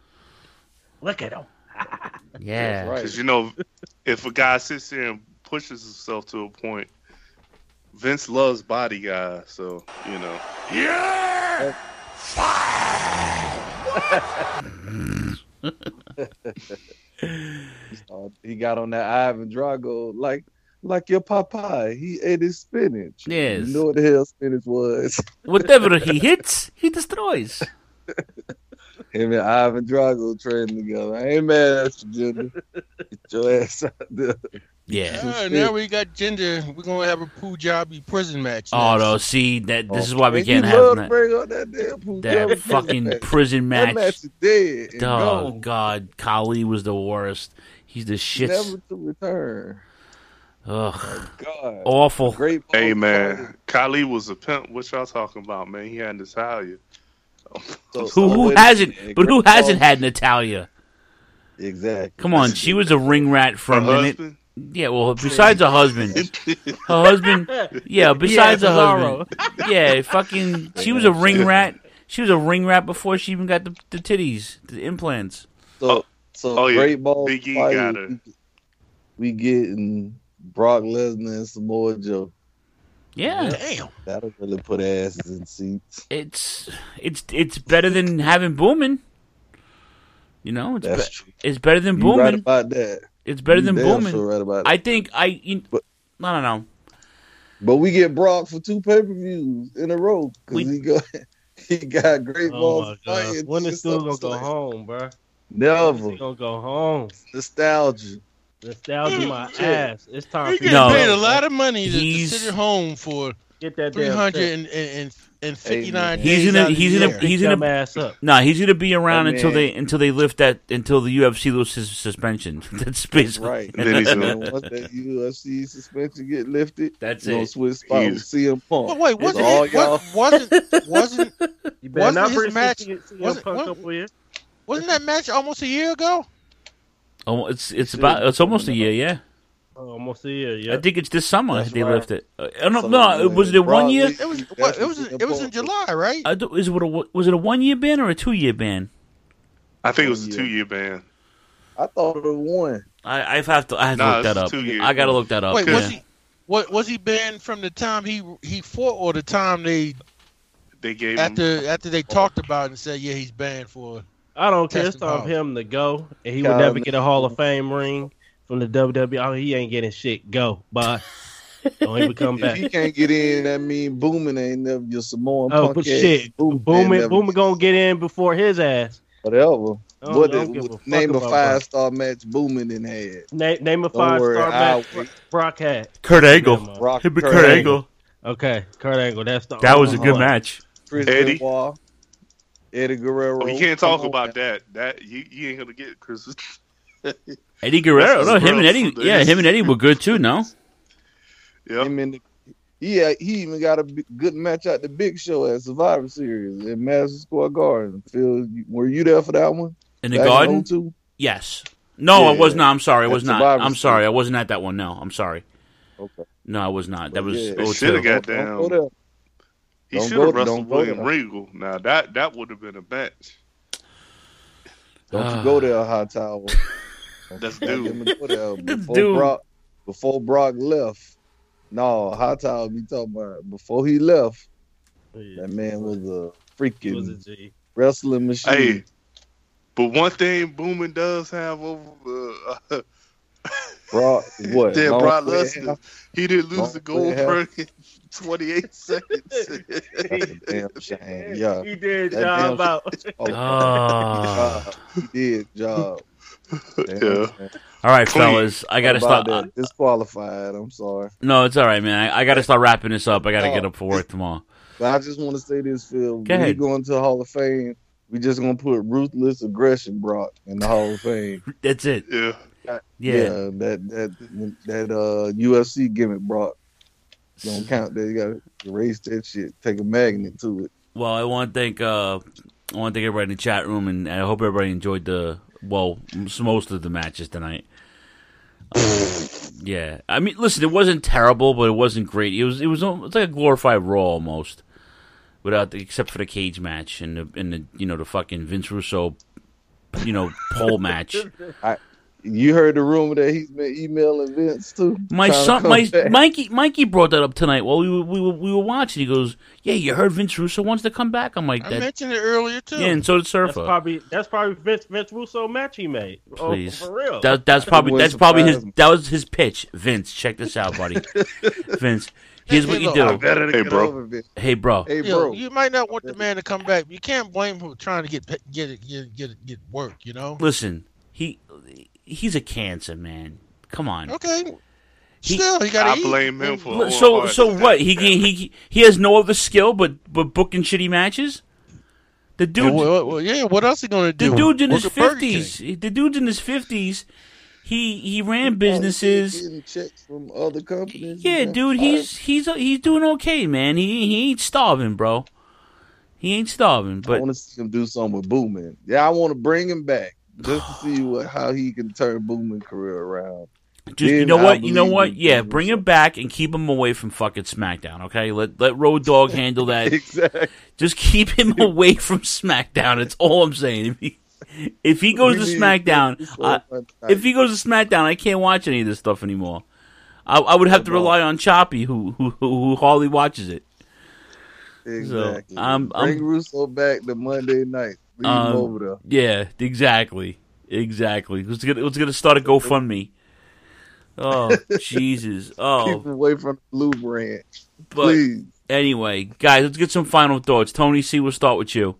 [SPEAKER 6] Look at him.
[SPEAKER 3] yeah.
[SPEAKER 8] That's right.
[SPEAKER 5] Because you know, if a guy sits there and pushes himself to a point, Vince loves body guys. So you know,
[SPEAKER 8] Uh, he got on that Ivan Drago like like your Popeye. He ate his spinach.
[SPEAKER 3] Yes.
[SPEAKER 8] You know what the hell spinach was?
[SPEAKER 3] Whatever he hits, he destroys.
[SPEAKER 8] Him and Ivan Drago training together. I ain't mad at you, Jinder. Get your ass out there.
[SPEAKER 3] Yeah.
[SPEAKER 4] Ah, now we got Ginger. We're gonna have a Punjabi prison match.
[SPEAKER 3] Oh
[SPEAKER 4] next.
[SPEAKER 3] no! See that. This is why we
[SPEAKER 8] And
[SPEAKER 3] can't
[SPEAKER 8] you
[SPEAKER 3] have
[SPEAKER 8] love to
[SPEAKER 3] that.
[SPEAKER 8] bring up that damn Punjabi
[SPEAKER 3] That
[SPEAKER 8] prison
[SPEAKER 3] fucking
[SPEAKER 8] match.
[SPEAKER 3] prison
[SPEAKER 8] That
[SPEAKER 3] match.
[SPEAKER 8] match is dead and
[SPEAKER 3] Oh
[SPEAKER 8] gone.
[SPEAKER 3] God, Kali was the worst. He's the shits.
[SPEAKER 8] Never to return.
[SPEAKER 3] Ugh,
[SPEAKER 8] God.
[SPEAKER 3] awful.
[SPEAKER 8] Great
[SPEAKER 5] hey
[SPEAKER 8] ball
[SPEAKER 5] man,
[SPEAKER 8] fighter.
[SPEAKER 5] Khali was a pimp. What y'all talking about, man? He had Natalia.
[SPEAKER 8] So,
[SPEAKER 3] Who
[SPEAKER 8] so
[SPEAKER 3] who
[SPEAKER 8] wait a
[SPEAKER 3] hasn't?
[SPEAKER 8] minute.
[SPEAKER 3] But who
[SPEAKER 8] Greg
[SPEAKER 3] hasn't
[SPEAKER 8] Paul-
[SPEAKER 3] had Natalia?
[SPEAKER 8] Exactly.
[SPEAKER 3] Come on, she was a ring rat for
[SPEAKER 5] Her
[SPEAKER 3] a minute.
[SPEAKER 5] husband?
[SPEAKER 3] Yeah, well, besides her husband, her husband. Yeah, besides her
[SPEAKER 6] Cesaro.
[SPEAKER 3] husband. Yeah, fucking. She was a ring rat. She was a ring rat before she even got the, the titties, the implants.
[SPEAKER 8] So, so
[SPEAKER 5] Oh, yeah.
[SPEAKER 8] Great Ball
[SPEAKER 5] Big E
[SPEAKER 8] fight,
[SPEAKER 5] got her.
[SPEAKER 8] we, we getting Brock Lesnar and Samoa Joe.
[SPEAKER 3] Yeah,
[SPEAKER 4] Damn.
[SPEAKER 8] That'll really put asses in seats.
[SPEAKER 3] it's it's it's better than having Boomin. You know, it's
[SPEAKER 8] That's
[SPEAKER 3] be-
[SPEAKER 8] true.
[SPEAKER 3] it's better than
[SPEAKER 8] You right
[SPEAKER 3] Boomin.
[SPEAKER 8] about that.
[SPEAKER 3] It's better
[SPEAKER 8] You
[SPEAKER 3] than
[SPEAKER 8] damn
[SPEAKER 3] Boomin.
[SPEAKER 8] sure right about
[SPEAKER 3] I
[SPEAKER 8] that.
[SPEAKER 3] think I. You,
[SPEAKER 8] But-
[SPEAKER 3] no, no, no.
[SPEAKER 8] But we get Brock for two pay per views in a row
[SPEAKER 3] We-
[SPEAKER 8] because he got he got Great
[SPEAKER 6] Oh
[SPEAKER 8] Ball
[SPEAKER 6] my god!
[SPEAKER 8] fighting.
[SPEAKER 6] When is still gonna go
[SPEAKER 8] SummerSlam.
[SPEAKER 6] home, bro?
[SPEAKER 8] Never
[SPEAKER 6] He gonna go home.
[SPEAKER 8] nostalgia.
[SPEAKER 6] Nostalgia my ass. It's time
[SPEAKER 4] He's
[SPEAKER 6] for
[SPEAKER 4] getting
[SPEAKER 3] No.
[SPEAKER 4] paid a lot of money to, to
[SPEAKER 3] He's-
[SPEAKER 4] sit at home for
[SPEAKER 6] Get that
[SPEAKER 4] three
[SPEAKER 6] damn
[SPEAKER 4] hundred
[SPEAKER 6] check.
[SPEAKER 4] and fifty-nine
[SPEAKER 3] He's
[SPEAKER 4] days.
[SPEAKER 3] gonna-
[SPEAKER 4] out of the
[SPEAKER 3] he's gonna-
[SPEAKER 4] year.
[SPEAKER 3] he's
[SPEAKER 6] Pick
[SPEAKER 3] gonna-
[SPEAKER 6] your ass up.
[SPEAKER 3] No, he's gonna be around
[SPEAKER 8] That
[SPEAKER 3] until
[SPEAKER 8] man-
[SPEAKER 3] they until they lift that until the U F C loses his suspension. That's basically
[SPEAKER 8] Right.
[SPEAKER 5] Then he's
[SPEAKER 8] And
[SPEAKER 5] gonna-
[SPEAKER 8] once that U F C suspension get lifted,
[SPEAKER 3] That's
[SPEAKER 8] you gonna
[SPEAKER 3] it.
[SPEAKER 8] switch spots with
[SPEAKER 5] He's-
[SPEAKER 8] C M Punk.
[SPEAKER 4] But wait, wasn't
[SPEAKER 8] all
[SPEAKER 4] it,
[SPEAKER 8] y'all.
[SPEAKER 4] wa- wasn't wasn't
[SPEAKER 6] You better
[SPEAKER 4] Wasn't
[SPEAKER 6] not
[SPEAKER 4] his
[SPEAKER 6] bring
[SPEAKER 4] match-
[SPEAKER 6] C M Punk
[SPEAKER 4] wasn't-
[SPEAKER 6] up
[SPEAKER 4] wasn't-
[SPEAKER 6] here.
[SPEAKER 4] wasn't that match almost a year ago?
[SPEAKER 3] Oh, it's it's about it's almost a year. Yeah,
[SPEAKER 6] Oh, almost a year. Yeah.
[SPEAKER 3] I think it's this summer
[SPEAKER 8] That's
[SPEAKER 3] they
[SPEAKER 8] right.
[SPEAKER 3] lift it. Uh, I don't
[SPEAKER 8] So,
[SPEAKER 3] know. Was it a
[SPEAKER 8] Brock
[SPEAKER 3] one year?
[SPEAKER 8] Lesnar-
[SPEAKER 4] It was
[SPEAKER 8] That's
[SPEAKER 4] what, it
[SPEAKER 8] what
[SPEAKER 4] was
[SPEAKER 8] C M
[SPEAKER 4] it was in
[SPEAKER 8] Punk-
[SPEAKER 4] July, right?
[SPEAKER 3] I don't- is it a, was it a one year ban or a two year ban?
[SPEAKER 5] I think it was a
[SPEAKER 8] Yeah.
[SPEAKER 5] two year ban.
[SPEAKER 8] I thought it was one.
[SPEAKER 3] I I have to I have to
[SPEAKER 5] Nah,
[SPEAKER 3] look that
[SPEAKER 5] it's
[SPEAKER 3] up.
[SPEAKER 5] two years.
[SPEAKER 3] I gotta look that up.
[SPEAKER 4] Wait,
[SPEAKER 3] yeah.
[SPEAKER 4] was he what was he banned from the time he he fought or the time they
[SPEAKER 5] They gave him.
[SPEAKER 4] after after they talked about it and said yeah he's banned for
[SPEAKER 6] I don't care. It's
[SPEAKER 4] Test him
[SPEAKER 6] time
[SPEAKER 4] out.
[SPEAKER 6] for him to go, and he would
[SPEAKER 8] Kyle
[SPEAKER 6] never get a Hall of Fame ring from the W W E. Oh, he ain't getting shit. Go, bye. Don't even come
[SPEAKER 8] If
[SPEAKER 6] back.
[SPEAKER 8] he can't get in, that mean Booming ain't never your Samoan
[SPEAKER 6] Oh,
[SPEAKER 8] Punk
[SPEAKER 6] but
[SPEAKER 8] ass.
[SPEAKER 6] shit,
[SPEAKER 8] Boom-
[SPEAKER 6] Boomin,
[SPEAKER 8] ain't never-
[SPEAKER 6] Boomin gonna get in before his ass.
[SPEAKER 8] Whatever.
[SPEAKER 6] I don't-
[SPEAKER 8] What
[SPEAKER 6] I don't
[SPEAKER 8] it-
[SPEAKER 6] give a fuck
[SPEAKER 8] name a
[SPEAKER 6] about
[SPEAKER 8] five star match Booming and had.
[SPEAKER 6] Name, name a
[SPEAKER 8] Don't
[SPEAKER 6] five
[SPEAKER 8] worry,
[SPEAKER 6] star
[SPEAKER 8] I'll
[SPEAKER 6] match
[SPEAKER 8] wait.
[SPEAKER 6] Brock had.
[SPEAKER 3] Kurt Angle.
[SPEAKER 6] Never mind.
[SPEAKER 8] Rock
[SPEAKER 3] Hit me
[SPEAKER 8] Kurt
[SPEAKER 3] Kurt
[SPEAKER 8] Angle.
[SPEAKER 3] Angle.
[SPEAKER 6] Okay, Kurt Angle. That's the
[SPEAKER 3] That was a
[SPEAKER 6] only
[SPEAKER 3] good
[SPEAKER 6] one.
[SPEAKER 3] match.
[SPEAKER 8] Chris
[SPEAKER 5] Eddie.
[SPEAKER 8] Benoit, Eddie Guerrero.
[SPEAKER 5] Oh, you can't talk
[SPEAKER 8] Come on,
[SPEAKER 5] about
[SPEAKER 8] man.
[SPEAKER 5] that. That you, you ain't gonna get Chris.
[SPEAKER 3] Eddie Guerrero.
[SPEAKER 5] That's
[SPEAKER 3] No,
[SPEAKER 5] his
[SPEAKER 3] him and
[SPEAKER 5] bro
[SPEAKER 3] Eddie.
[SPEAKER 5] from the-
[SPEAKER 3] Yeah, him and Eddie were good too. No.
[SPEAKER 5] Yeah,
[SPEAKER 8] Him and the, yeah, he even got a b- good match at the Big Show at Survivor Series in Madison Square Garden. Phil, you- were you there for that one?
[SPEAKER 3] In the
[SPEAKER 8] Back
[SPEAKER 3] garden.
[SPEAKER 8] oh two?
[SPEAKER 3] Yes. No, I
[SPEAKER 8] Yeah.
[SPEAKER 3] was not. I'm sorry. I was
[SPEAKER 8] At
[SPEAKER 3] not.
[SPEAKER 8] Survivor
[SPEAKER 3] I'm sorry.
[SPEAKER 8] Series.
[SPEAKER 3] I wasn't at that one. No, I'm sorry.
[SPEAKER 8] Okay.
[SPEAKER 3] No, I was not. That
[SPEAKER 8] But
[SPEAKER 3] was
[SPEAKER 8] yeah.
[SPEAKER 5] They
[SPEAKER 3] oh
[SPEAKER 5] shoulda
[SPEAKER 3] two.
[SPEAKER 5] got
[SPEAKER 8] Don't- don't
[SPEAKER 5] down.
[SPEAKER 8] go there.
[SPEAKER 5] he
[SPEAKER 8] Don't
[SPEAKER 5] should have
[SPEAKER 8] go-
[SPEAKER 5] wrestled
[SPEAKER 8] don't go
[SPEAKER 5] William
[SPEAKER 8] there.
[SPEAKER 5] Regal. Now that that would have been a match.
[SPEAKER 8] Don't you go there, High Tower.
[SPEAKER 5] That's
[SPEAKER 8] Don't
[SPEAKER 5] dude.
[SPEAKER 8] get me to go there. Before
[SPEAKER 3] dude.
[SPEAKER 8] Brock, before Brock left, no, High Tower be talking about before he left.
[SPEAKER 6] Yeah,
[SPEAKER 8] That man was a
[SPEAKER 6] he was a
[SPEAKER 8] freaking
[SPEAKER 6] G.
[SPEAKER 8] wrestling machine.
[SPEAKER 5] Hey, but one thing Boomin does have over uh,
[SPEAKER 8] Brock, what?
[SPEAKER 5] yeah,
[SPEAKER 8] long
[SPEAKER 5] Brock
[SPEAKER 8] way
[SPEAKER 5] Lesnar,
[SPEAKER 8] half?
[SPEAKER 5] he didn't lose
[SPEAKER 8] Long
[SPEAKER 5] to
[SPEAKER 8] way half?
[SPEAKER 5] Goldberg in twenty-eight seconds.
[SPEAKER 8] That's a damn shame. Yeah,
[SPEAKER 6] He did
[SPEAKER 8] That
[SPEAKER 6] job
[SPEAKER 8] damn-
[SPEAKER 6] out.
[SPEAKER 8] oh,
[SPEAKER 3] Ah.
[SPEAKER 8] he did job. Damn,
[SPEAKER 5] Yeah.
[SPEAKER 8] man.
[SPEAKER 3] All right,
[SPEAKER 5] Clean.
[SPEAKER 3] fellas. I gotta
[SPEAKER 8] What about
[SPEAKER 3] start.
[SPEAKER 8] that? Disqualified. I'm sorry,
[SPEAKER 3] No, it's all right, man. I, I gotta start wrapping this up. I gotta
[SPEAKER 8] Oh.
[SPEAKER 3] get up for work tomorrow.
[SPEAKER 8] but I just want to say this, Phil.
[SPEAKER 3] Go
[SPEAKER 8] when
[SPEAKER 3] ahead.
[SPEAKER 8] you go into the Hall of Fame, we just gonna put ruthless aggression Brock in the Hall of Fame.
[SPEAKER 3] That's it.
[SPEAKER 5] Yeah,
[SPEAKER 3] Yeah.
[SPEAKER 8] that that that uh U F C gimmick Brock. Don't count that. You gotta erase that shit. Take a magnet to it.
[SPEAKER 3] Well, I want to thank uh, I want to thank everybody in the chat room, and I hope everybody enjoyed the well s- most of the matches tonight. Um, yeah, I mean, listen, it wasn't terrible, but it wasn't great. It was it was al- it's like a glorified Raw almost, without the, except for the cage match and the and the you know the fucking Vince Russo, you know pole match.
[SPEAKER 8] You heard the rumor that he's been emailing Vince too.
[SPEAKER 3] My
[SPEAKER 8] Trying to
[SPEAKER 3] son,
[SPEAKER 8] come
[SPEAKER 3] my
[SPEAKER 8] back.
[SPEAKER 3] Mikey, Mikey brought that up tonight while we were we were, we were watching. He goes, "Yeah, you heard Vince Russo wants to come back." I'm like,
[SPEAKER 4] I
[SPEAKER 3] "That."
[SPEAKER 4] mentioned it earlier too.
[SPEAKER 3] Yeah, and so did
[SPEAKER 6] That's
[SPEAKER 3] Surfer.
[SPEAKER 6] probably that's probably Vince Vince Russo match he made. Oh,
[SPEAKER 3] Please.
[SPEAKER 6] for real.
[SPEAKER 3] That, that's probably
[SPEAKER 8] wouldn't
[SPEAKER 3] that's probably his
[SPEAKER 8] surprise me.
[SPEAKER 3] that was his pitch. Vince, check this out, buddy. Vince, here's what you
[SPEAKER 8] I
[SPEAKER 3] do.
[SPEAKER 8] better
[SPEAKER 5] Hey,
[SPEAKER 8] get
[SPEAKER 5] bro.
[SPEAKER 8] over Vince.
[SPEAKER 3] Hey, bro.
[SPEAKER 8] Hey,
[SPEAKER 4] Yo,
[SPEAKER 8] bro.
[SPEAKER 4] you might not want the man to come back. You can't blame him for trying to get pe- get it get get get work. You know.
[SPEAKER 3] Listen, he he's a cancer, man. Come on.
[SPEAKER 4] Okay.
[SPEAKER 3] He-
[SPEAKER 4] Still, he got
[SPEAKER 5] I
[SPEAKER 4] to eat.
[SPEAKER 5] blame him for.
[SPEAKER 3] L-
[SPEAKER 5] a
[SPEAKER 3] So
[SPEAKER 5] heart
[SPEAKER 3] so
[SPEAKER 5] attack.
[SPEAKER 3] what? He he he he has no other skill but but booking shitty matches. The
[SPEAKER 4] Well,
[SPEAKER 3] dude,
[SPEAKER 4] well, well, yeah. What else he gonna do?
[SPEAKER 3] the dude's in
[SPEAKER 4] Work
[SPEAKER 3] his
[SPEAKER 4] at Burger King.
[SPEAKER 3] fifties. The dude's in his fifties. He he ran businesses.
[SPEAKER 8] Getting checks from other companies.
[SPEAKER 3] Yeah, dude, he's he's he's doing okay, man. He he ain't starving, bro. He ain't starving. But
[SPEAKER 8] I want to see him do something with Boomin. Yeah, I want to bring him back just to see what how he can turn Boomin career around.
[SPEAKER 3] just you
[SPEAKER 8] Then
[SPEAKER 3] know
[SPEAKER 8] I
[SPEAKER 3] what, you know
[SPEAKER 8] believe
[SPEAKER 3] what?
[SPEAKER 8] he
[SPEAKER 3] Yeah,
[SPEAKER 8] can do
[SPEAKER 3] bring him
[SPEAKER 8] something.
[SPEAKER 3] back and keep him away from fucking SmackDown. Okay, let let Road Dogg handle that.
[SPEAKER 8] Exactly.
[SPEAKER 3] Just keep him away from SmackDown. That's all I'm saying. If he, if he goes to
[SPEAKER 8] We need
[SPEAKER 3] SmackDown,
[SPEAKER 8] this
[SPEAKER 3] I,
[SPEAKER 8] one night.
[SPEAKER 3] if he goes to SmackDown, I can't watch any of this stuff anymore. I, I would have to rely on Choppy, who who who, who hardly watches it.
[SPEAKER 8] Exactly.
[SPEAKER 3] So, I'm-
[SPEAKER 8] Bring
[SPEAKER 3] I'm-
[SPEAKER 8] Russo back to Monday night. Leave
[SPEAKER 3] Um,
[SPEAKER 8] him over there.
[SPEAKER 3] Yeah, exactly, exactly. Who's gonna who's gonna start a GoFundMe? Oh Jesus!
[SPEAKER 8] Keep
[SPEAKER 3] Oh,
[SPEAKER 8] him away from the blue brand.
[SPEAKER 3] but
[SPEAKER 8] Please.
[SPEAKER 3] anyway, guys, let's get some final thoughts. Tony C, we'll start with you.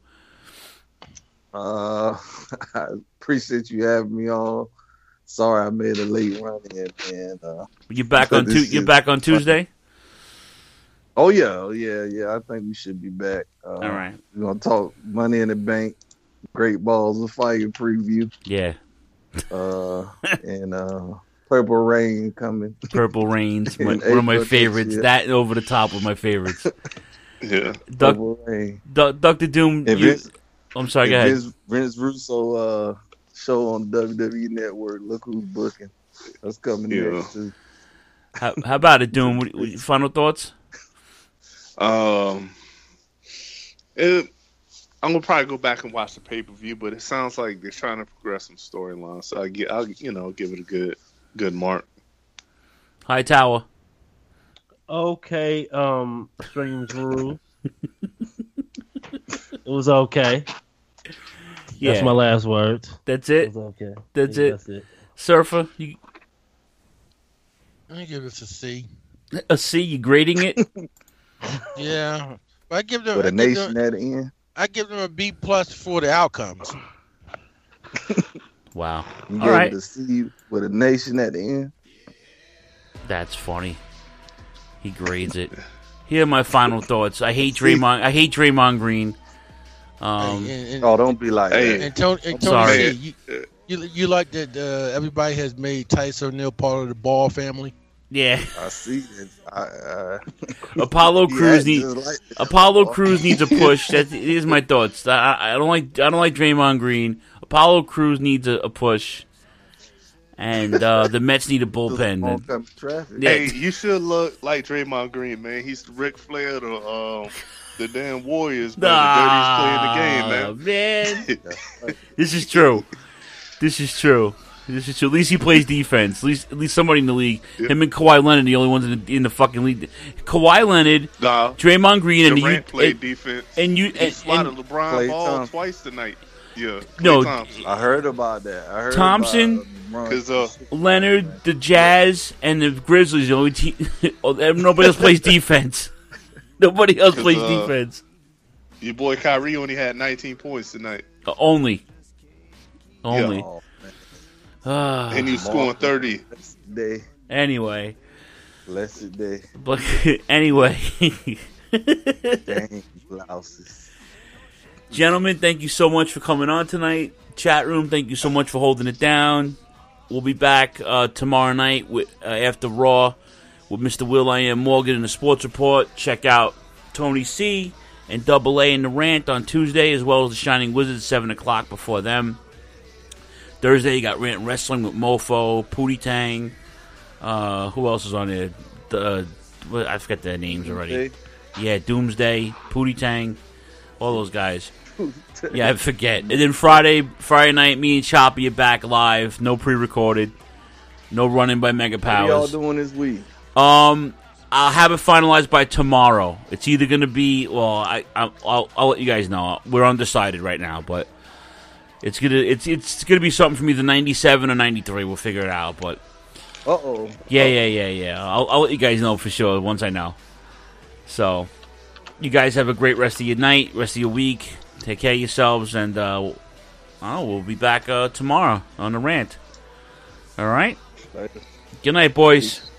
[SPEAKER 8] Uh, I appreciate you having me on. Sorry I made a late run in, man. Uh,
[SPEAKER 3] You back
[SPEAKER 8] But
[SPEAKER 3] on
[SPEAKER 8] this
[SPEAKER 3] tu- You're
[SPEAKER 8] is-
[SPEAKER 3] back on Tuesday.
[SPEAKER 8] oh yeah, oh, yeah, yeah. I think we should be back. Uh,
[SPEAKER 3] All right.
[SPEAKER 8] We're gonna talk Money in the Bank, Great Balls of Fire preview,
[SPEAKER 3] Yeah,
[SPEAKER 8] uh, and uh, Purple Rain coming.
[SPEAKER 3] Purple Rains, my,
[SPEAKER 8] In
[SPEAKER 3] one of my
[SPEAKER 8] April,
[SPEAKER 3] favorites.
[SPEAKER 8] yeah.
[SPEAKER 3] That and Over the Top were my favorites.
[SPEAKER 5] Yeah.
[SPEAKER 3] Doc,
[SPEAKER 8] Purple Rain.
[SPEAKER 3] Doc, Doctor Doom.
[SPEAKER 8] And
[SPEAKER 3] You,
[SPEAKER 8] Vince,
[SPEAKER 3] I'm sorry. Go
[SPEAKER 8] and
[SPEAKER 3] ahead.
[SPEAKER 8] Vince, Vince Russo uh, show on W W E Network. Look who's booking. That's coming
[SPEAKER 5] Yeah.
[SPEAKER 8] next too.
[SPEAKER 3] How, how about it, Doom? What, what, final thoughts?
[SPEAKER 5] Um, it, I'm gonna probably go back and watch the pay per view, but it sounds like they're trying to progress some storylines. So I get, I'll you know give it a good good mark.
[SPEAKER 3] High Tower.
[SPEAKER 6] Okay, um, streams rule. It was okay.
[SPEAKER 3] Yeah,
[SPEAKER 6] That's my last words.
[SPEAKER 3] that's
[SPEAKER 6] It
[SPEAKER 3] it.
[SPEAKER 6] was okay.
[SPEAKER 3] That's
[SPEAKER 6] Yeah,
[SPEAKER 3] it.
[SPEAKER 6] That's it.
[SPEAKER 3] Surfer, you,
[SPEAKER 4] Let me give this a C.
[SPEAKER 3] a C. You grading it?
[SPEAKER 4] Yeah, but I give them.
[SPEAKER 8] With
[SPEAKER 4] I
[SPEAKER 8] a
[SPEAKER 4] give
[SPEAKER 8] nation
[SPEAKER 4] them,
[SPEAKER 8] at the end.
[SPEAKER 4] I give them a B plus for the outcomes.
[SPEAKER 3] Wow.
[SPEAKER 8] You
[SPEAKER 3] All
[SPEAKER 8] gave
[SPEAKER 3] right.
[SPEAKER 8] it a C with a nation at the end.
[SPEAKER 3] That's funny. He grades it. Here are my final thoughts. I hate Draymond. I hate Draymond Green. Um,
[SPEAKER 4] and, and,
[SPEAKER 8] Oh, don't be like
[SPEAKER 5] Hey.
[SPEAKER 8] that.
[SPEAKER 4] and Tony, and Tony
[SPEAKER 3] sorry.
[SPEAKER 4] C, you, you, you like that uh, everybody has made Tyson O'Neil part of the Ball family?
[SPEAKER 3] yeah,
[SPEAKER 8] I see it. I, uh,
[SPEAKER 3] Apollo
[SPEAKER 8] he
[SPEAKER 3] Cruz
[SPEAKER 8] act
[SPEAKER 3] needs
[SPEAKER 8] just like that.
[SPEAKER 3] Apollo Cruz needs a push. That's here's my thoughts. I, I don't like I don't like Draymond Green. Apollo Cruz needs a, a push, and uh, the Mets need a bullpen.
[SPEAKER 8] Oncoming traffic.
[SPEAKER 3] Yeah.
[SPEAKER 5] Hey, you should look like Draymond Green, man. He's the Ric Flair to um, the damn Warriors, man. The dirtiest player in the game, man.
[SPEAKER 3] man. This is true. This is true. This is true. At least he plays defense. At least, at least somebody in the league.
[SPEAKER 5] Yep.
[SPEAKER 3] Him and Kawhi Leonard, the only ones in the, in the fucking league. Kawhi Leonard,
[SPEAKER 5] Nah,
[SPEAKER 3] Draymond Green, and
[SPEAKER 5] Durant
[SPEAKER 3] you
[SPEAKER 5] played
[SPEAKER 3] and,
[SPEAKER 5] defense.
[SPEAKER 3] and you
[SPEAKER 5] He
[SPEAKER 3] and,
[SPEAKER 5] slotted
[SPEAKER 3] and
[SPEAKER 5] LeBron
[SPEAKER 8] Klay
[SPEAKER 5] Ball
[SPEAKER 8] Thompson.
[SPEAKER 5] twice tonight. Yeah, Klay
[SPEAKER 3] No,
[SPEAKER 5] Thompson.
[SPEAKER 8] I heard about that. I heard
[SPEAKER 3] Thompson,
[SPEAKER 8] about, uh,
[SPEAKER 5] Cause uh,
[SPEAKER 3] Leonard, the Jazz, and the Grizzlies. The only team. Nobody else plays defense. Nobody else
[SPEAKER 5] 'Cause,
[SPEAKER 3] plays
[SPEAKER 5] uh,
[SPEAKER 3] defense.
[SPEAKER 5] your boy Kyrie only had nineteen points tonight,
[SPEAKER 3] Uh, only. Only.
[SPEAKER 8] Oh,
[SPEAKER 3] Ah,
[SPEAKER 5] and he was scoring thirty.
[SPEAKER 8] blessed day.
[SPEAKER 3] anyway,
[SPEAKER 8] Blessed day.
[SPEAKER 3] but anyway.
[SPEAKER 8] Dang blouses.
[SPEAKER 3] Gentlemen, thank you so much for coming on tonight. Chat room, thank you so much for holding it down. We'll be back uh, tomorrow night with uh, after Raw with Mister Will I Am Morgan in the Sports Report. Check out Tony C and Double A in the Rant on Tuesday, as well as the Shining Wizards seven o'clock before them. Thursday, you got Rant Wrestling with Mofo, Pootie Tang. Uh, who else is on there? The, uh, I forget their names already. Yeah, Doomsday, Pootie Tang, all those guys. Yeah, I forget. And then Friday, Friday night, me and Choppy are back live. No pre-recorded. No running by Mega
[SPEAKER 8] What y'all
[SPEAKER 3] Powers.
[SPEAKER 8] doing this week?
[SPEAKER 3] Um, I'll have it finalized by tomorrow. It's either going to be, well, I, I, I'll, I'll let you guys know. We're undecided right now, but it's gonna, it's, it's gonna be something from either ninety-seven or ninety-three. We'll figure it out. But
[SPEAKER 8] Uh oh.
[SPEAKER 3] yeah, yeah, yeah, yeah. I'll, I'll let you guys know for sure once I know. So, you guys have a great rest of your night, rest of your week. Take care of yourselves, and uh, oh, we'll be back uh, tomorrow on the Rant. All right. Good night, boys.